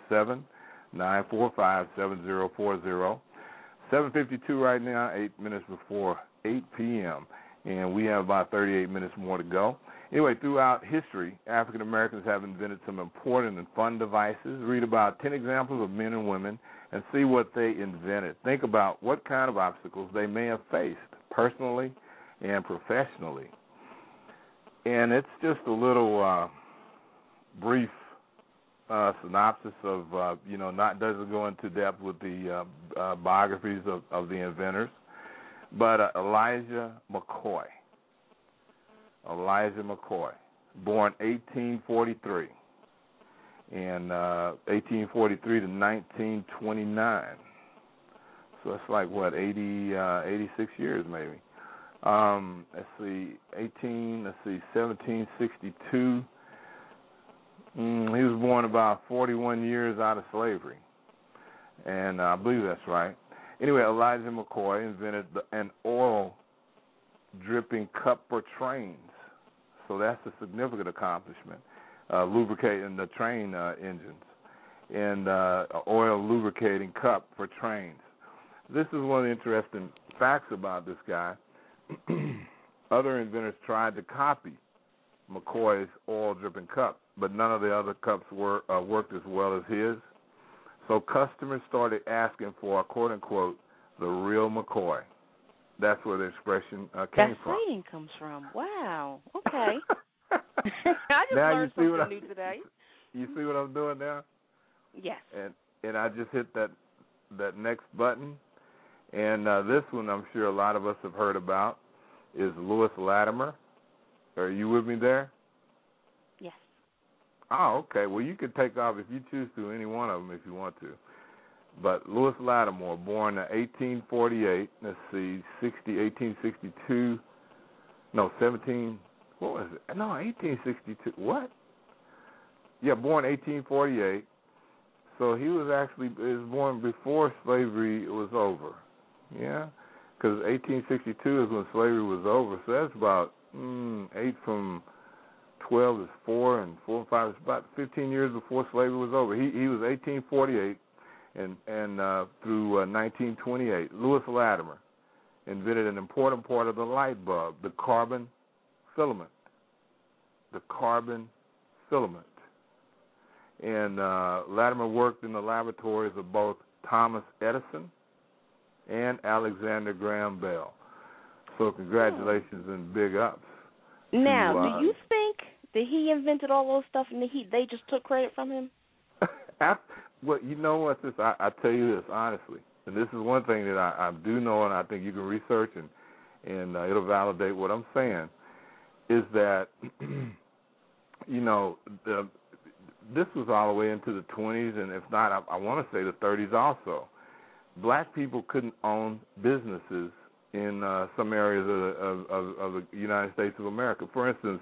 347-945-7040. 7:52 right now, 8 minutes before 8 p.m., and we have about 38 minutes more to go. Anyway, throughout history, African Americans have invented some important and fun devices. Read about 10 examples of men and women and see what they invented. Think about what kind of obstacles they may have faced personally and professionally. And it's just a little brief synopsis of, doesn't go into depth with the biographies of the inventors. But Elijah McCoy, born 1843, and 1843 to 1929. So that's like, 86 years maybe. 1762. He was born about 41 years out of slavery, and I believe that's right. Anyway, Elijah McCoy invented an oil dripping cup for trains, so that's a significant accomplishment, lubricating the train engines, and oil lubricating cup for trains. This is one of the interesting facts about this guy. Other inventors tried to copy McCoy's oil-dripping cup, but none of the other cups worked as well as his. So customers started asking for, quote-unquote, the real McCoy. That's where the expression came from. That saying comes from. Wow. Okay. I just learned something new today. You see what I'm doing now? Yes. And I just hit that next button. And this one I'm sure a lot of us have heard about is Lewis Latimer. Are you with me there? Yes. Oh, okay. Well, you can take off if you choose to, any one of them if you want to. But Lewis Latimer, born in 1848, 1862, no, 17, what was it? No, 1862, what? Yeah, born 1848. So he was born before slavery was over. Yeah, because 1862 is when slavery was over. So that's about 8 from 12 is 4, and 4 and 5 is about 15 years before slavery was over. He was 1848 and through 1928. Lewis Latimer invented an important part of the light bulb, the carbon filament. And Latimer worked in the laboratories of both Thomas Edison and Alexander Graham Bell. So congratulations and big ups. Now, do you think that he invented all those stuff and they just took credit from him? Well, you know what, sis? I tell you this honestly, and this is one thing that I do know, and I think you can research and it'll validate what I'm saying, is that, this was all the way into the 20s, and if not, I want to say the 30s also. black people couldn't own businesses in some areas of the United States of America. For instance,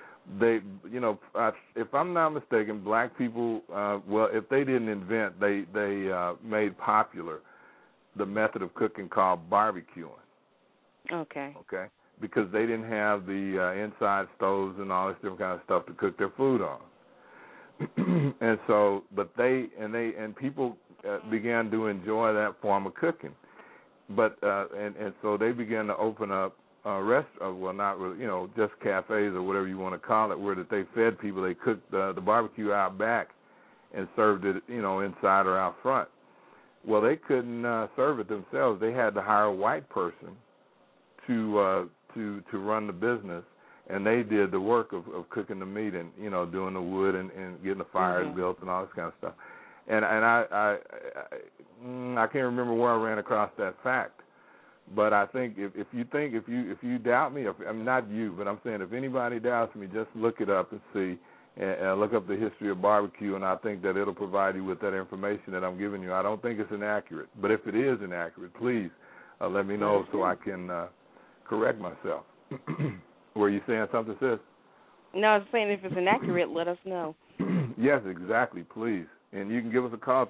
if I'm not mistaken, black people, if they didn't invent, they made popular the method of cooking called barbecuing. Okay. Okay. Because they didn't have the inside stoves and all this different kind of stuff to cook their food on. And so, people began to enjoy that form of cooking. But and so they began to open up not really, just cafes or whatever you want to call it, where that they fed people. They cooked the barbecue out back and served it, inside or out front. Well, they couldn't serve it themselves. They had to hire a white person to run the business, and they did the work of cooking the meat and doing the wood and getting the fires built and all this kind of stuff. And I can't remember where I ran across that fact, but I think if you doubt me, I'm not you, but I'm saying if anybody doubts me, just look it up and see, and look up the history of barbecue, and I think that it'll provide you with that information that I'm giving you. I don't think it's inaccurate, but if it is inaccurate, please let me know so I can correct myself. Were you saying something, sis? No, I was saying if it's inaccurate, let us know. Yes, exactly, please. And you can give us a call,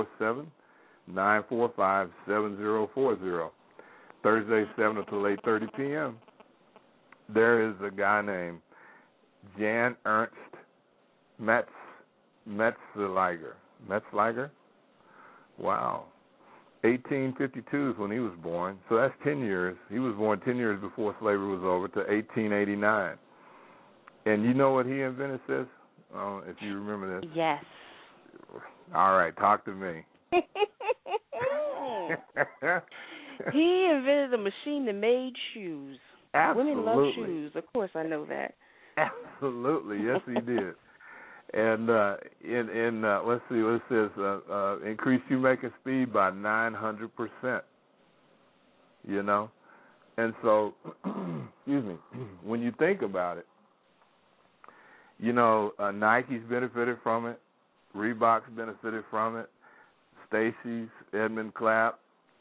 347-945-7040. Thursday, 7 until 8:30 p.m. There is a guy named Jan Ernst Metzliger. Metzliger? Wow. 1852 is when he was born, so that's 10 years. He was born 10 years before slavery was over, to 1889. And you know what he invented, sis? If you remember this. Yes. All right, talk to me. He invented a machine that made shoes. Absolutely. Women love shoes. Of course, I know that. Absolutely, yes, he did. And let's see what it says. Increase shoemaking speed by 900%. And so, excuse me. When you think about it, Nike's benefited from it. Reebok's benefited from it. Stacy's, Edmund Clapp.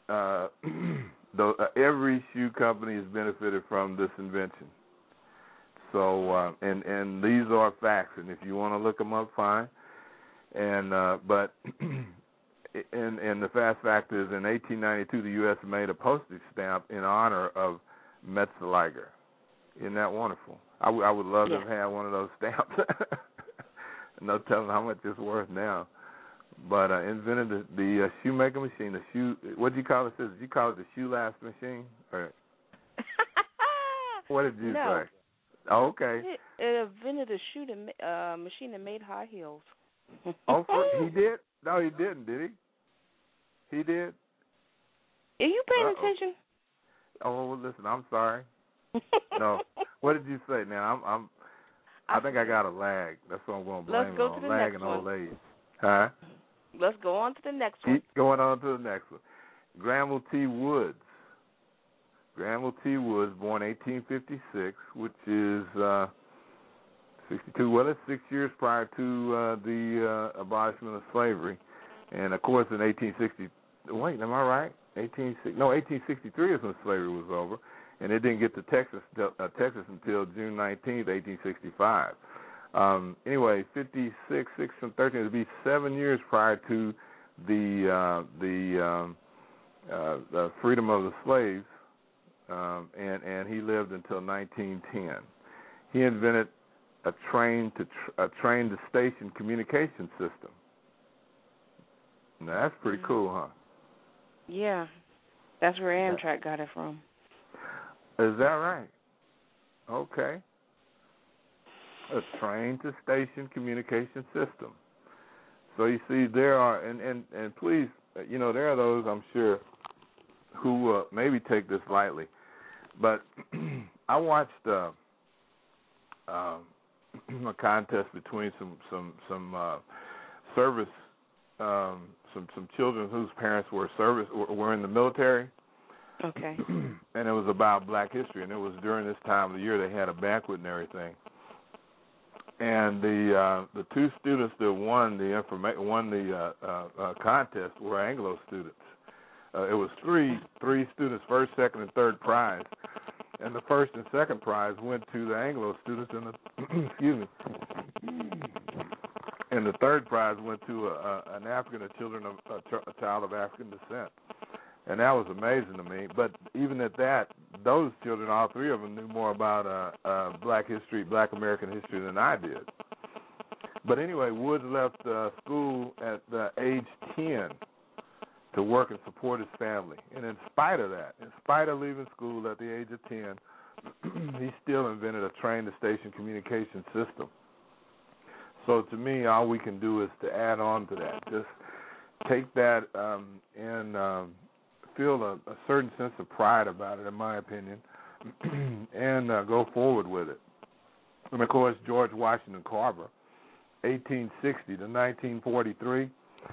Every shoe company has benefited from this invention. So, and these are facts, and if you want to look them up, fine. And but the fast fact is, in 1892, the U.S. made a postage stamp in honor of Metzliger. Isn't that wonderful? I would love to have had one of those stamps. No telling how much it's worth now. But invented the shoemaker machine. The shoe. What did you call it? Did you call it the shoe last machine? Or what did you say? Oh, okay. It invented a machine that made high heels. He did? No, he didn't. Did he? He did. Are you paying attention? Oh, well, listen. I'm sorry. No. What did you say? Now I think I got a lag. That's what I'm going to blame. Let's go to the lag next and one. old age. Huh? Let's go on to the next one. Keep going on to the next one. Granville T. Woods. Granville T. Woods, born 1856, which is 62. Well, it's 6 years prior to the abolishment of slavery. And, of course, in 1860. Wait, am I right? 1863 is when slavery was over. And it didn't get to Texas until June 19th, 1865. Anyway, 56, 6 and 13 would be 7 years prior to the freedom of the slaves, and he lived until 1910. He invented a train-to-station communication system. Now, that's pretty cool, huh? Yeah, that's where Amtrak got it from. Is that right? Okay. A train-to-station communication system. So you see, there are, and please, there are those, I'm sure, who maybe take this lightly, but I watched a contest between some service, some children whose parents were in the military. Okay. And it was about Black history, and it was during this time of the year they had a banquet and everything. And the two students that won the contest were Anglo students. it was three students, first, second, and third prize. And the first and second prize went to the Anglo students, and the excuse me, and the third prize went to an African, a child of African descent. And that was amazing to me. But even at that, those children, all three of them, knew more about Black American history than I did. But anyway, Woods left school at age 10 to work and support his family. And in spite of that, in spite of leaving school at the age of 10, he still invented a train-to-station communication system. So to me, all we can do is to add on to that. Just take that and feel a certain sense of pride about it, in my opinion, and go forward with it. And, of course, George Washington Carver, 1860 to 1943,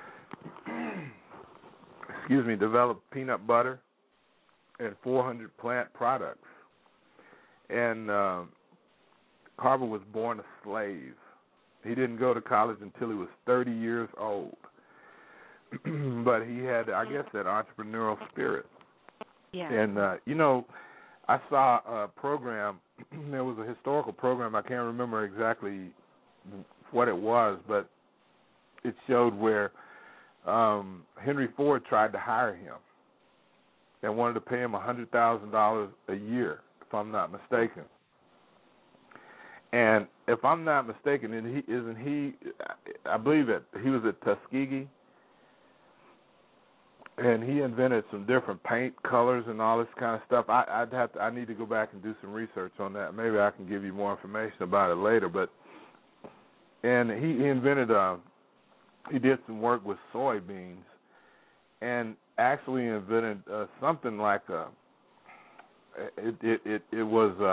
developed peanut butter and 400 plant products. And Carver was born a slave. He didn't go to college until he was 30 years old. But he had, I guess, that entrepreneurial spirit. Yeah. And, I saw a program. There was a historical program. I can't remember exactly what it was, but it showed where Henry Ford tried to hire him and wanted to pay him $100,000 a year, if I'm not mistaken. And if I'm not mistaken, I believe that he was at Tuskegee, and he invented some different paint colors and all this kind of stuff. I need to go back and do some research on that. Maybe I can give you more information about it later. And he invented he did some work with soybeans, and actually invented something like it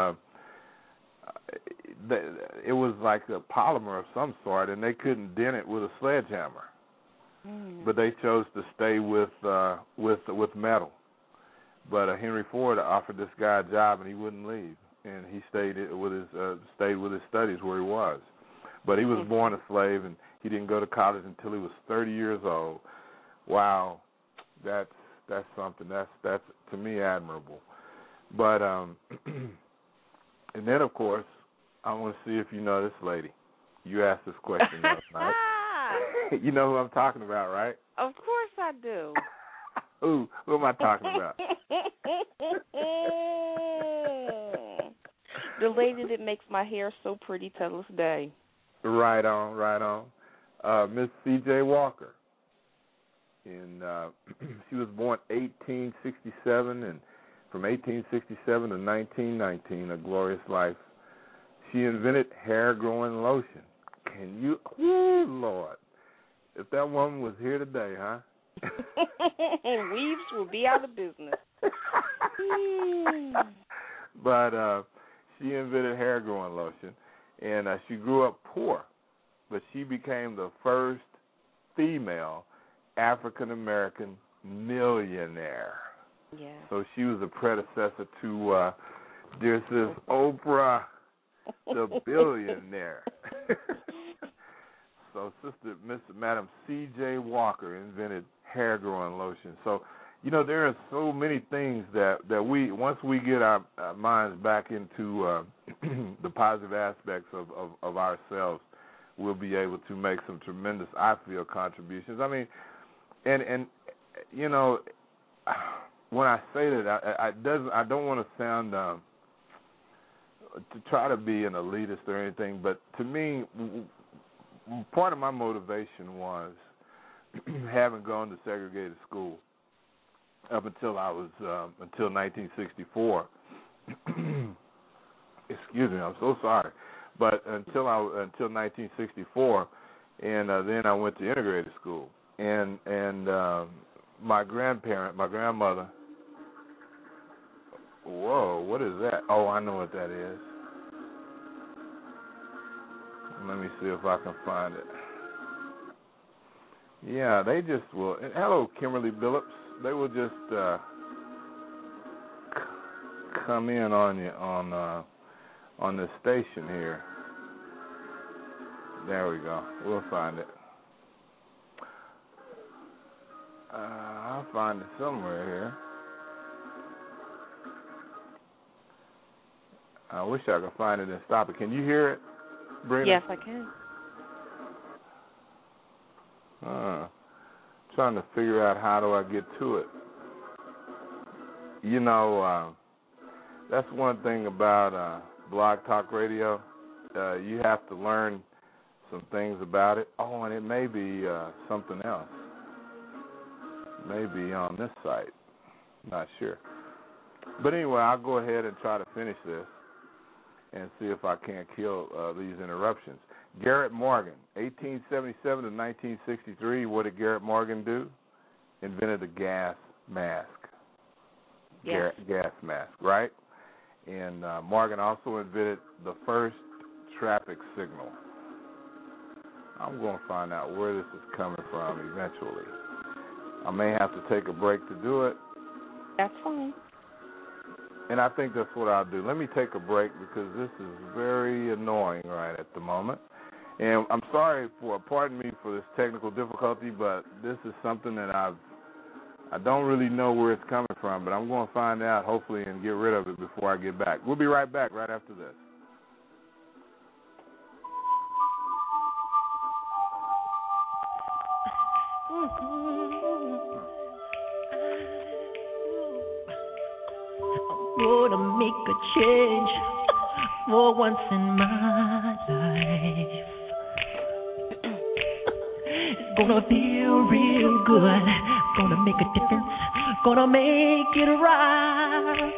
was like a polymer of some sort, and they couldn't dent it with a sledgehammer. But they chose to stay with metal. But Henry Ford offered this guy a job, and he wouldn't leave, and he stayed with his studies where he was. But he was born a slave, and he didn't go to college until he was 30 years old. Wow, that's something. That's to me admirable. But and then of course I want to see if you know this lady. You asked this question last night. You know who I'm talking about, right? Of course I do. Who am I talking about? The lady that makes my hair so pretty to this day. Right on. Miss C.J. Walker. And she was born 1867, and from 1867 to 1919, a glorious life. She invented hair-growing lotion. Can you, Lord, if that woman was here today, huh? Weaves will be out of business. But she invented hair-growing lotion, and she grew up poor, but she became the first female African-American millionaire. Yeah. So she was a predecessor to dear sis Oprah, the billionaire. So Sister Madam C.J. Walker invented hair-growing lotion. So, there are so many things that we, once we get our minds back into the positive aspects of ourselves, we'll be able to make some tremendous, I feel, contributions. I mean, and when I say that, I don't want to sound to try to be an elitist or anything, but to me, part of my motivation was having gone to segregated school up until I was until 1964. Excuse me, I'm so sorry, but until 1964, and then I went to integrated school, and my grandmother. Whoa, what is that? Oh, I know what that is. Let me see if I can find it. Yeah, they just will. Hello, Kimberly Billups. They will just come in on you on the station here. There we go. We'll find it. I'll find it somewhere here. I wish I could find it and stop it. Can you hear it, Brina? Yes, I can. Trying to figure out how do I get to it. You know, that's one thing about Blog Talk Radio. You have to learn some things about it. Oh, and it may be something else. Maybe on this site. Not sure. But anyway, I'll go ahead and try to finish this and see if I can't kill these interruptions. Garrett Morgan, 1877 to 1963. What did Garrett Morgan do? Invented the gas mask. Yes. Gas mask, right? And Morgan also invented the first traffic signal. I'm going to find out where this is coming from eventually. I may have to take a break to do it. That's fine. And I think that's what I'll do. Let me take a break because this is very annoying right at the moment. And I'm sorry pardon me for this technical difficulty, but this is something that I don't really know where it's coming from, but I'm going to find out, hopefully, and get rid of it before I get back. We'll be right back right after this. Gonna make a change for once in my life. It's gonna feel real good. Gonna make a difference. Gonna make it right.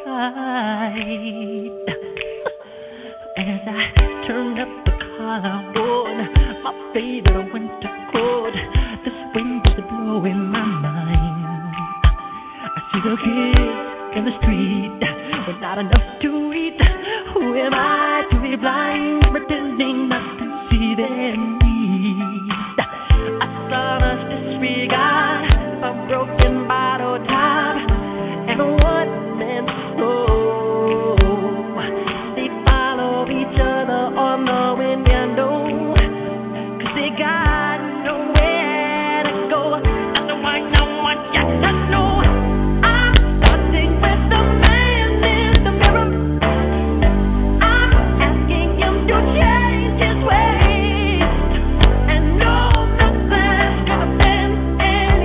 As I turn up the collar on my favorite winter coat, this wind is blowing my mind. I see the kids in the street with not enough to eat. Who am I to be blind, pretending not to see their needs? A son's disregard, a broken bottle top, and a one-man show. They follow each other on the window, 'cause they got nowhere to go. That's the one no one gets to know. Change his ways, and no, nothing's gonna stand in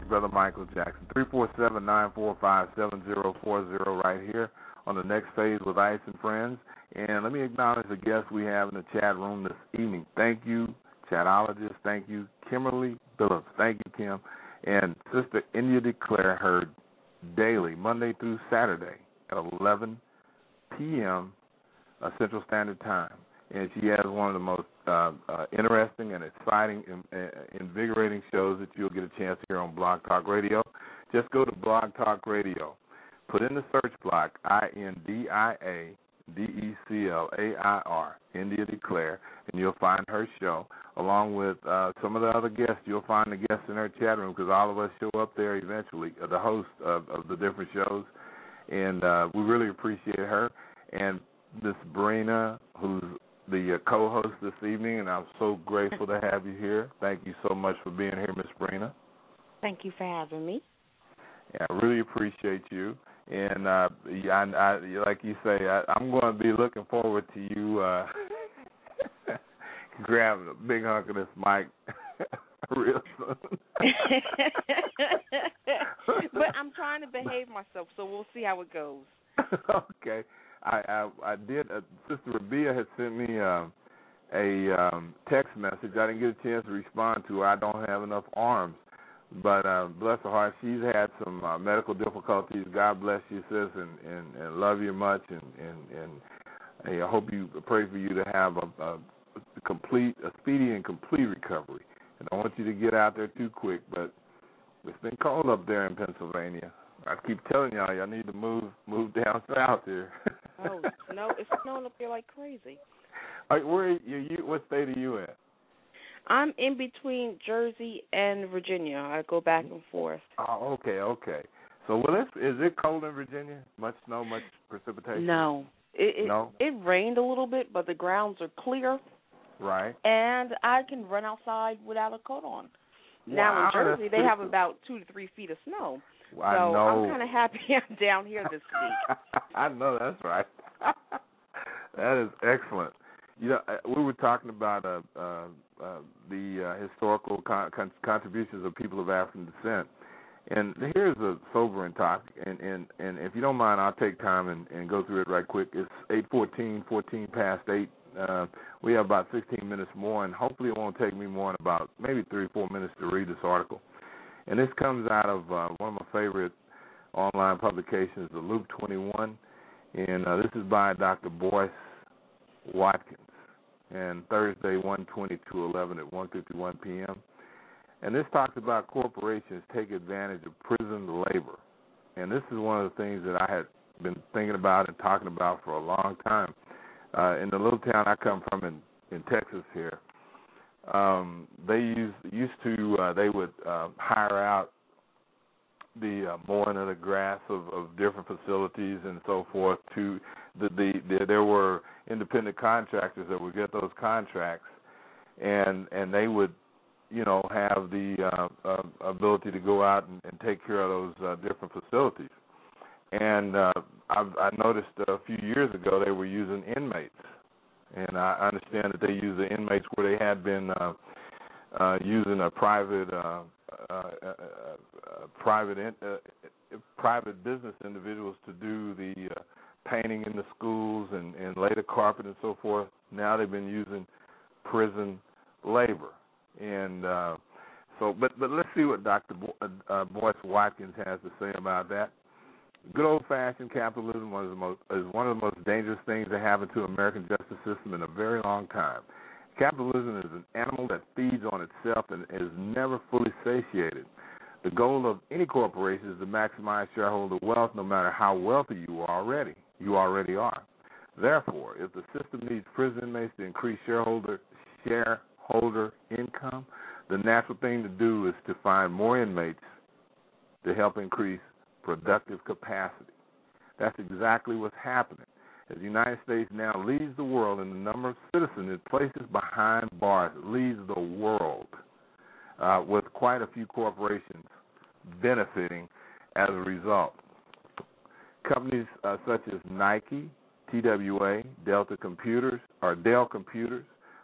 Brother Michael Jackson. 347-945-7040 right here on the Next Phase with Ice and Friends. And let me acknowledge the guests we have in the chat room this evening. Thank you, chatologist. Thank you, Kimberly Phillips. Thank you, Kim. And Sister India Declare heard daily, Monday through Saturday at 11 p.m. Central Standard Time. And she has one of the most interesting and exciting and invigorating shows that you'll get a chance to hear on Blog Talk Radio. Just go to Blog Talk Radio. Put in the search block, INDIADECLAIR, India Declare, and you'll find her show, along with some of the other guests. You'll find the guests in her chat room because all of us show up there eventually, the hosts of the different shows. And we really appreciate her. And Miss Brina, who's the co-host this evening, and I'm so grateful to have you here. Thank you so much for being here, Miss Brina. Thank you for having me. Yeah, I really appreciate you. And I, like you say, I'm going to be looking forward to you grabbing a big hunk of this mic real soon. But I'm trying to behave myself, so we'll see how it goes. Okay. I did. Sister Rabia had sent me a text message. I didn't get a chance to respond to her. I don't have enough arms. But bless her heart, she's had some medical difficulties. God bless you, sis, and love you much. And I hope you pray for you to have a speedy and complete recovery. And I don't want you to get out there too quick, but it's been cold up there in Pennsylvania. I keep telling y'all need to move down south here. Oh, no, it's snowing up here like crazy. Right, where are you? What state are you in? I'm in between Jersey and Virginia. I go back and forth. Oh, okay. So, is it cold in Virginia? Much snow, much precipitation? No. It rained a little bit, but the grounds are clear. Right. And I can run outside without a coat on. Wow, now, in Jersey, they have about 2 to 3 feet of snow. Well, I know. I'm kind of happy I'm down here this week. I know, that's right. That is excellent. You know, we were talking about the historical contributions of people of African descent. And here's a sobering topic, and if you don't mind, I'll take time and go through it right quick. It's 8:14, 14 past 8. We have about 16 minutes more, and hopefully it won't take me more than about maybe 3 or 4 minutes to read this article. And this comes out of one of my favorite online publications, the Luke 21, and this is by Dr. Boyce Watkins, and Thursday, 1/22/11 at 1:51 p.m. And this talks about corporations take advantage of prison labor. And this is one of the things that I had been thinking about and talking about for a long time. In the little town I come from in Texas here, they would hire out the mowing of the grass of different facilities and so forth to there were independent contractors that would get those contracts, and they would have the ability to go out and take care of those different facilities. And I noticed a few years ago they were using inmates, and I understand that they use the inmates where they had been using a private business individuals to do the painting in the schools and lay the carpet and so forth. Now they've been using prison labor. And but let's see what Dr. Boyce Watkins has to say about that. Good old-fashioned capitalism is one of the most dangerous things that happened to the American justice system in a very long time. Capitalism is an animal that feeds on itself and is never fully satiated. The goal of any corporation is to maximize shareholder wealth, no matter how wealthy you already are. Therefore, if the system needs prison inmates to increase shareholder income, the natural thing to do is to find more inmates to help increase productive capacity. That's exactly what's happening. As the United States now leads the world in the number of citizens it places behind bars, it leads the world, with quite a few corporations benefiting as a result. Companies such as Nike, TWA, Dell Computers,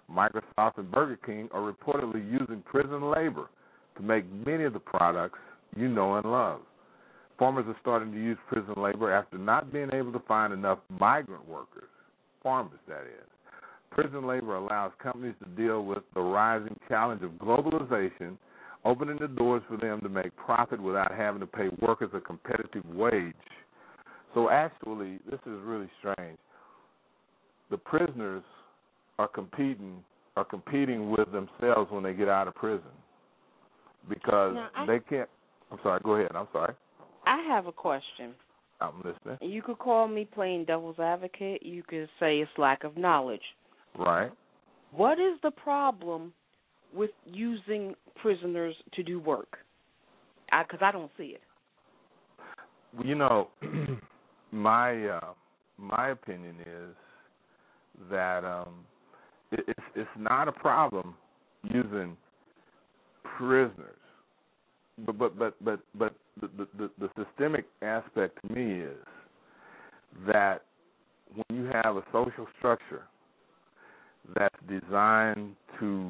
Microsoft, and Burger King are reportedly using prison labor to make many of the products you know and love. Farmers are starting to use prison labor after not being able to find enough migrant workers, farmers that is. Prison labor allows companies to deal with the rising challenge of globalization, opening the doors for them to make profit without having to pay workers a competitive wage. So actually, this is really strange. The prisoners are competing with themselves when they get out of prison because they can't. I'm sorry. Go ahead. I'm sorry. I have a question. I'm listening. You could call me playing devil's advocate. You could say it's lack of knowledge. Right. What is the problem with using prisoners to do work? Because I don't see it. You know, my opinion is that it's not a problem using prisoners, but the systemic aspect to me is that when you have a social structure that's designed to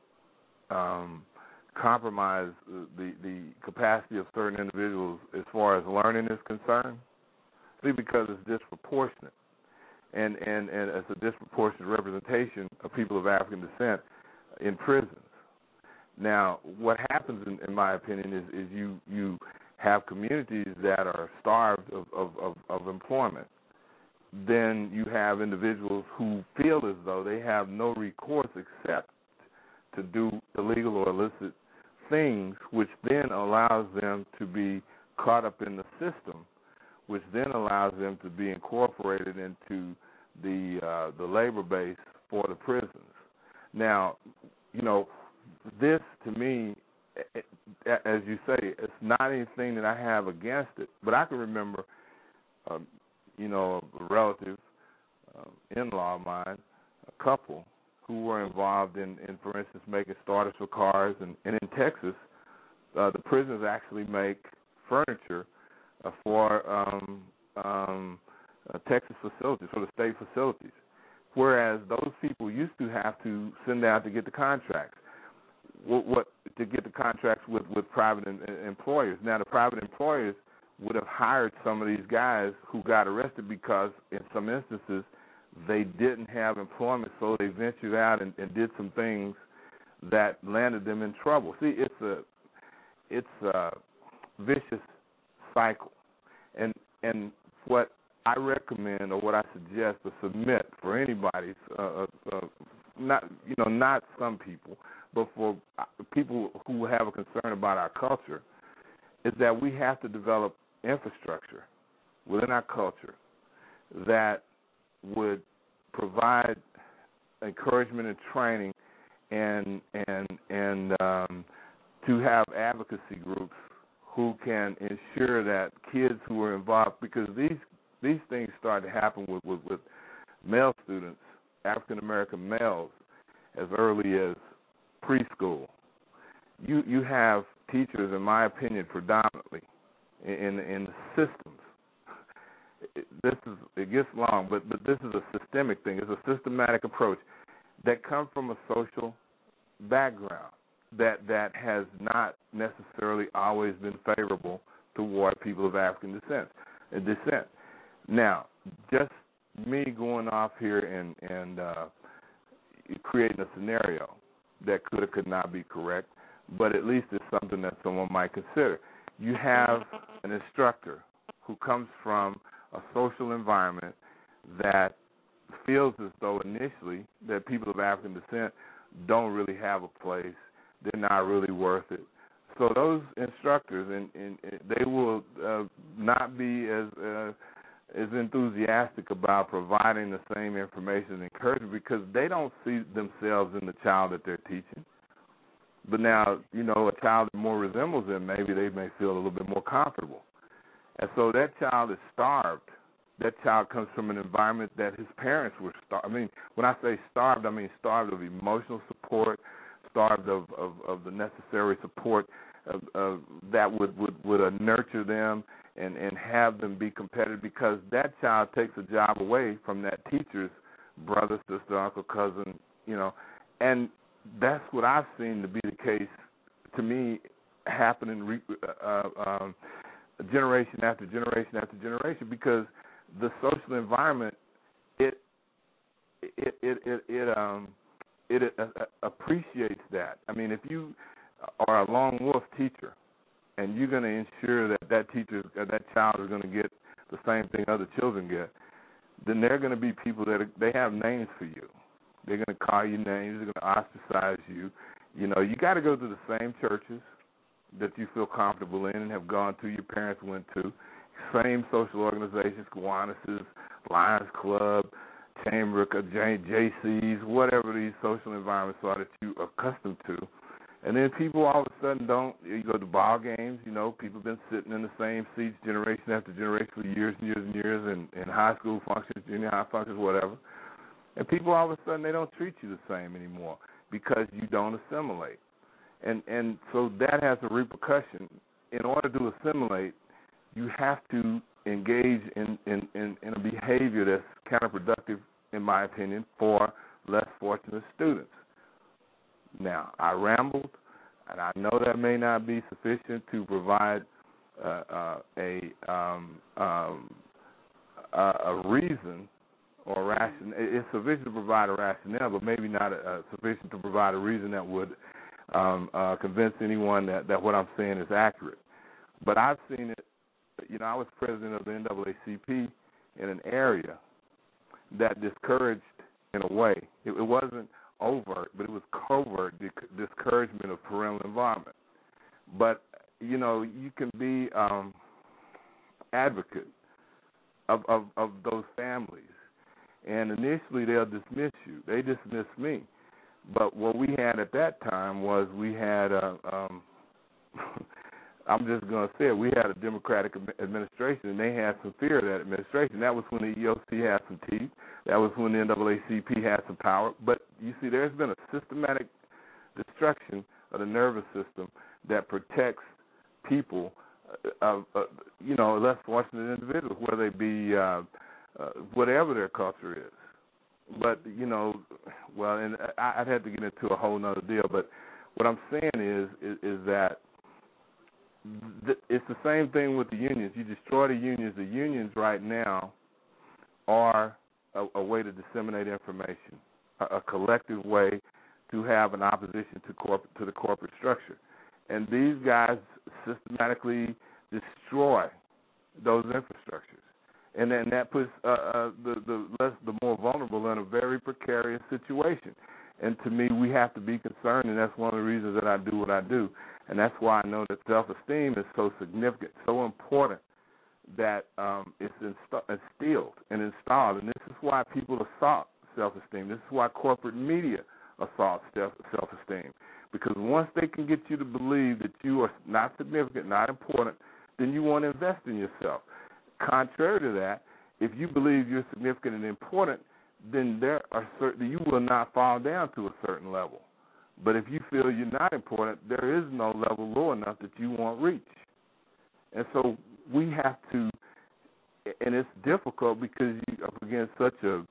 compromise the capacity of certain individuals as far as learning is concerned, because it's disproportionate. And it's a disproportionate representation of people of African descent in prisons. Now, what happens, in my opinion, is you have communities that are starved of employment. Then you have individuals who feel as though they have no recourse except to do illegal or illicit things, which then allows them to be caught up in the system, which then allows them to be incorporated into the labor base for the prisons. Now, you know, this to me, as you say, it's not anything that I have against it, but I can remember, you know, a relative, in-law of mine, a couple who were involved in, for instance, making starters for cars, and in Texas, the prisons actually make furniture for Texas facilities, for the state facilities, whereas those people used to have to send out to get the contracts, to get the contracts with private employers. Now, the private employers would have hired some of these guys who got arrested because, in some instances, they didn't have employment, so they ventured out and did some things that landed them in trouble. See, it's a vicious cycle, and what I recommend, or what I suggest or submit for anybody, not some people, but for people who have a concern about our culture, is that we have to develop infrastructure within our culture that would provide encouragement and training, and to have advocacy groups who can ensure that kids who are involved, because these things start to happen with male students, African American males, as early as preschool. You have teachers, in my opinion, predominantly in the systems. It gets long, but this is a systemic thing. It's a systematic approach that comes from a social background that has not necessarily always been favorable toward people of African descent. Now, just me going off here and creating a scenario that could or could not be correct, but at least it's something that someone might consider. You have an instructor who comes from a social environment that feels as though initially that people of African descent don't really have a place, they're not really worth it. So those instructors, and they will not be as enthusiastic about providing the same information and encouragement because they don't see themselves in the child that they're teaching. But now, you know, a child that more resembles them, maybe they may feel a little bit more comfortable. And so that child is starved. That child comes from an environment that his parents were starved. I mean, when I say starved, I mean starved of emotional support, starved of the necessary support that would nurture them and have them be competitive, because that child takes a job away from that teacher's brother, sister, uncle, cousin, you know. And that's what I've seen to be the case, to me, happening generation after generation after generation, because the social environment it appreciates that. I mean, if you are a lone wolf teacher and you're going to ensure that teacher, that child is going to get the same thing other children get, then there are going to be people that they have names for you. They're going to call you names. They're going to ostracize you. You know, you got to go to the same churches that you feel comfortable in and have gone to, your parents went to, same social organizations, Kiwanis, Lions Club, Chamber, JCs, whatever these social environments are that you are accustomed to. And then people all of a sudden don't. You go to ball games, you know, people have been sitting in the same seats generation after generation for years and years and years, in high school functions, junior high functions, whatever. And people all of a sudden, they don't treat you the same anymore because you don't assimilate. And so that has a repercussion. In order to assimilate, you have to engage in a behavior that's counterproductive, in my opinion, for less fortunate students. Now, I rambled, and I know that may not be sufficient to provide a reason or ration. It's sufficient to provide a rationale, but maybe not sufficient to provide a reason that would convince anyone that what I'm saying is accurate. But I've seen it. You know, I was president of the NAACP in an area that discouraged, in a way. It wasn't overt, but it was covert discouragement of parental involvement. But, you know, you can be advocate of those families. And initially they'll dismiss you. They dismissed me. But what we had at that time was we had I'm just going to say it, we had a Democratic administration, and they had some fear of that administration. That was when the EOC had some teeth. That was when the NAACP had some power. But, you see, there's been a systematic destruction of the nervous system that protects people, you know, less fortunate individuals, whether they be whatever their culture is. But, you know, well, and I'd have to get into a whole other deal. But what I'm saying is that it's the same thing with the unions. You destroy the unions. The unions right now are a way to disseminate information, a collective way to have an opposition to the corporate structure. And these guys systematically destroy those infrastructures. And then that puts the more vulnerable in a very precarious situation. And to me, we have to be concerned, and that's one of the reasons that I do what I do. And that's why I know that self-esteem is so significant, so important that it's instilled and installed. And this is why people assault self-esteem. This is why corporate media assaults self-esteem. Because once they can get you to believe that you are not significant, not important, then you want to invest in yourself. Contrary to that, if you believe you're significant and important, then there are you will not fall down to a certain level. But if you feel you're not important, there is no level low enough that you won't reach. And so we have to, and it's difficult because you're up against such a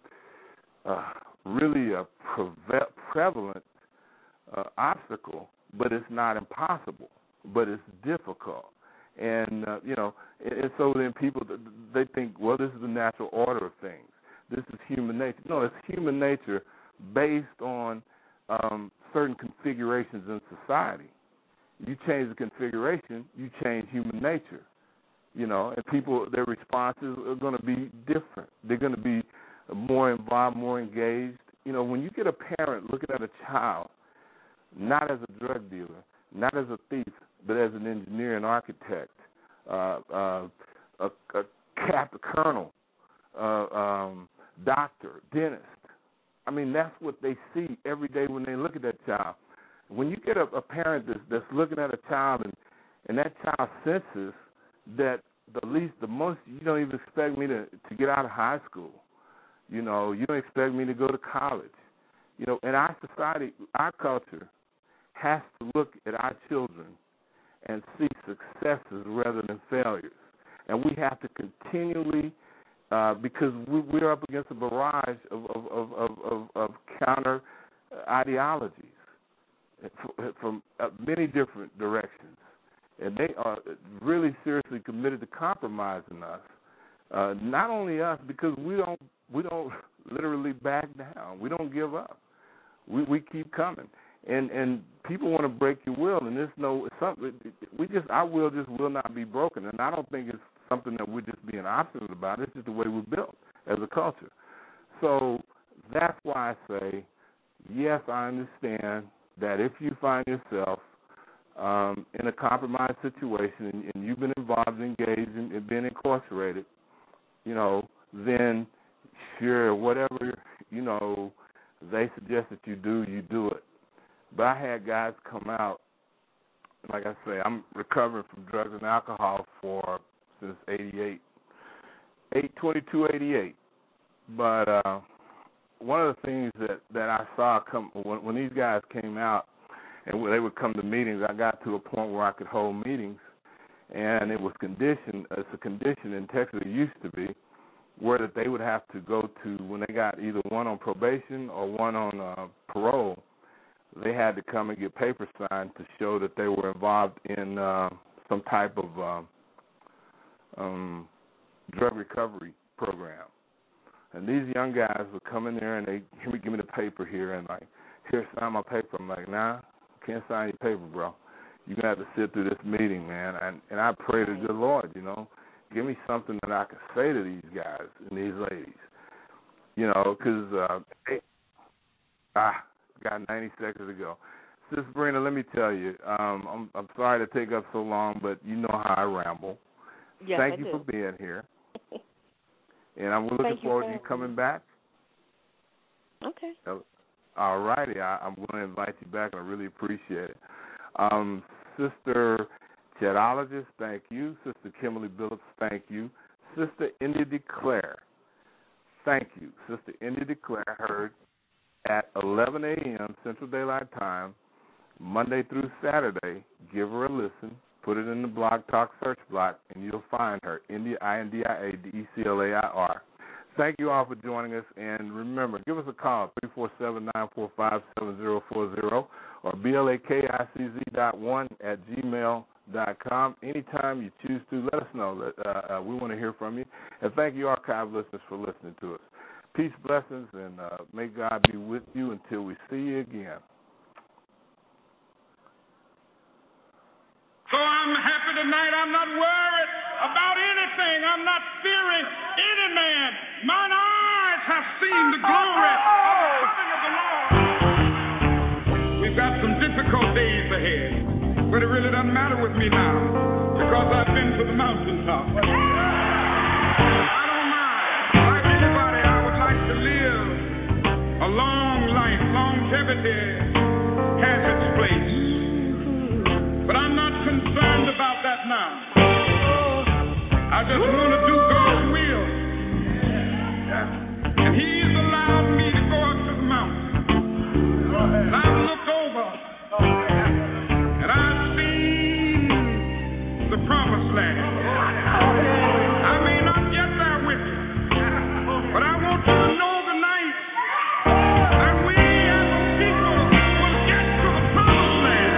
really a prevalent obstacle, but it's not impossible, but it's difficult. And, you know, and so then people, they think, well, this is the natural order of things. This is human nature. No, it's human nature based on certain configurations in society. You change the configuration, you change human nature. You know, and people, their responses are going to be different. They're going to be more involved, more engaged. You know, when you get a parent looking at a child, not as a drug dealer, not as a thief, but as an engineer, an architect, a colonel, doctor, dentist. I mean, that's what they see every day when they look at that child. When you get a parent that's looking at a child and that child senses that the most, you don't even expect me to get out of high school. You know, you don't expect me to go to college. You know, and our society, our culture has to look at our children and see successes rather than failures. And we have to continually, because we're up against a barrage of counter ideologies from many different directions. and they are really seriously committed to compromising us. Not only us, because we don't literally back down. We don't give up. We keep coming, and people want to break your will, and there's something. Our will just will not be broken, and I don't think it's something that we're just being obstinate about. It's just the way we're built as a culture. So that's why I say, yes, I understand that if you find yourself in a compromised situation and you've been involved, engaged, and been incarcerated, then sure, whatever, they suggest that you do it. But I had guys come out, like I say, I'm recovering from drugs and alcohol since 8/22/88. But one of the things that I saw when these guys came out and when they would come to meetings, I got to a point where I could hold meetings, and it was conditioned. It's a condition in Texas, it used to be, where that they would have to go to, when they got either one on probation or one on parole, they had to come and get papers signed to show that they were involved in some type of drug recovery program. And these young guys would come in there and they give me the paper here and like, here, sign my paper. I'm like, nah, can't sign your paper, bro. You're going to have to sit through this meeting, man. And I pray to the good Lord, give me something that I can say to these guys and these ladies, because got 90 seconds to go. Sister Brenda, let me tell you, I'm sorry to take up so long, but you know how I ramble. Yes, Thank I you do. for being here. And I'm looking forward to you coming back. Okay. All righty. I'm going to invite you back, and I really appreciate it. Sister Chetologist, thank you. Sister Kimberly Billups, thank you. Sister India DeClaire, thank you. Sister India DeClaire heard at 11 a.m. Central Daylight Time, Monday through Saturday. Give her a listen. Put it in the Blog Talk search block, and you'll find her, India, INDIADECLAIR. Thank you all for joining us, and remember, give us a call, 347-945-7040, or blakicz.1@gmail.com. Anytime you choose to, let us know. We want to hear from you. And thank you, archive listeners, for listening to us. Peace, blessings, and may God be with you until we see you again. So I'm happy tonight. I'm not worried about anything. I'm not fearing any man. Mine eyes have seen the glory of the coming of the Lord. We've got some difficult days ahead, but it really doesn't matter with me now because I've been to the mountaintop. I don't mind. Like anybody, I would like to live a long life. Longevity has its place. But I'm not concerned about that now. I just want to do God's will. And He's allowed me to go up to the mountain. And I've looked over and I've seen the promised land. I may not get there with you, but I want you to know tonight that we as a people will get to the promised land.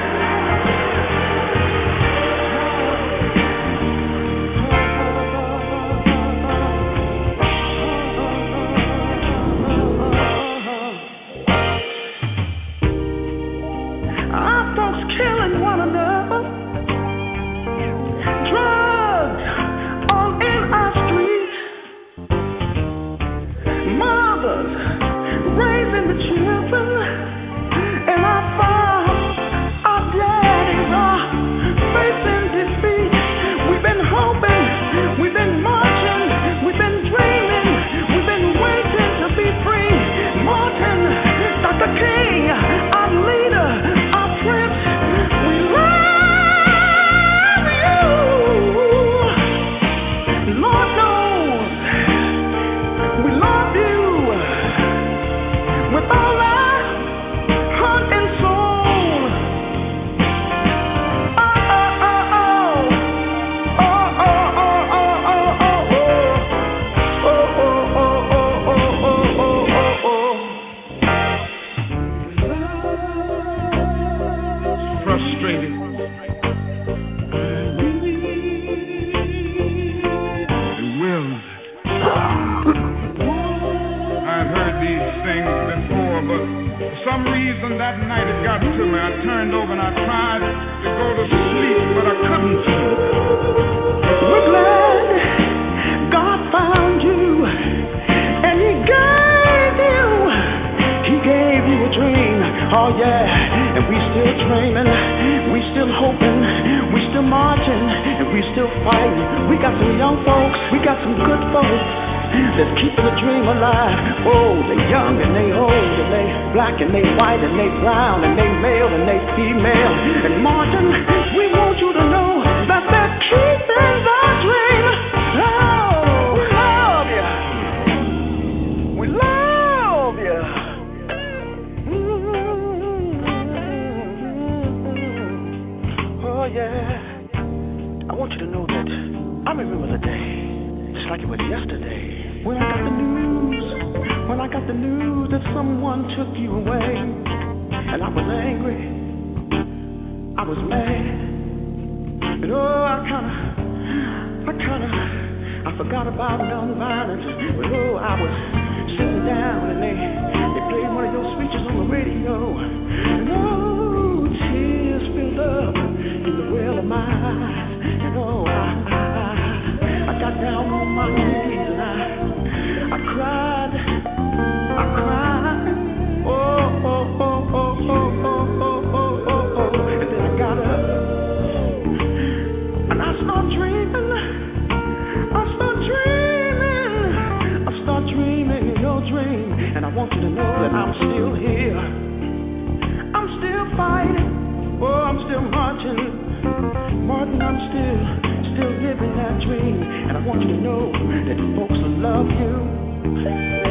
but for some reason that night it got to me. I turned over and I tried to go to sleep, but I couldn't sleep. We're glad God found you, and He gave you a dream. Oh yeah, and we still dreaming, we still hoping, we still marching, and we still fighting. We got some young folks, we got some good folks that's keeping the dream alive. Oh, they young and they old and they black and they white and they brown and they male and they female. And Martin, we want you to know that they're keeping the dream. Oh, we love you. We love you. Oh yeah. I want you to know that I remember the day just like it was yesterday. When I got the news that someone took you away, and I was angry, I was mad, and oh, I forgot about nonviolence, but oh, I was sitting down and they played one of your speeches on the radio, and oh, tears filled up in the well of my eyes, and oh, I got down on my knees and I cried, oh, and then I got up, and I start dreaming in your dream, and I want you to know that I'm still here, I'm still fighting, oh, I'm still marching, Martin, I'm still living that dream, and I want you to know that folks will love you.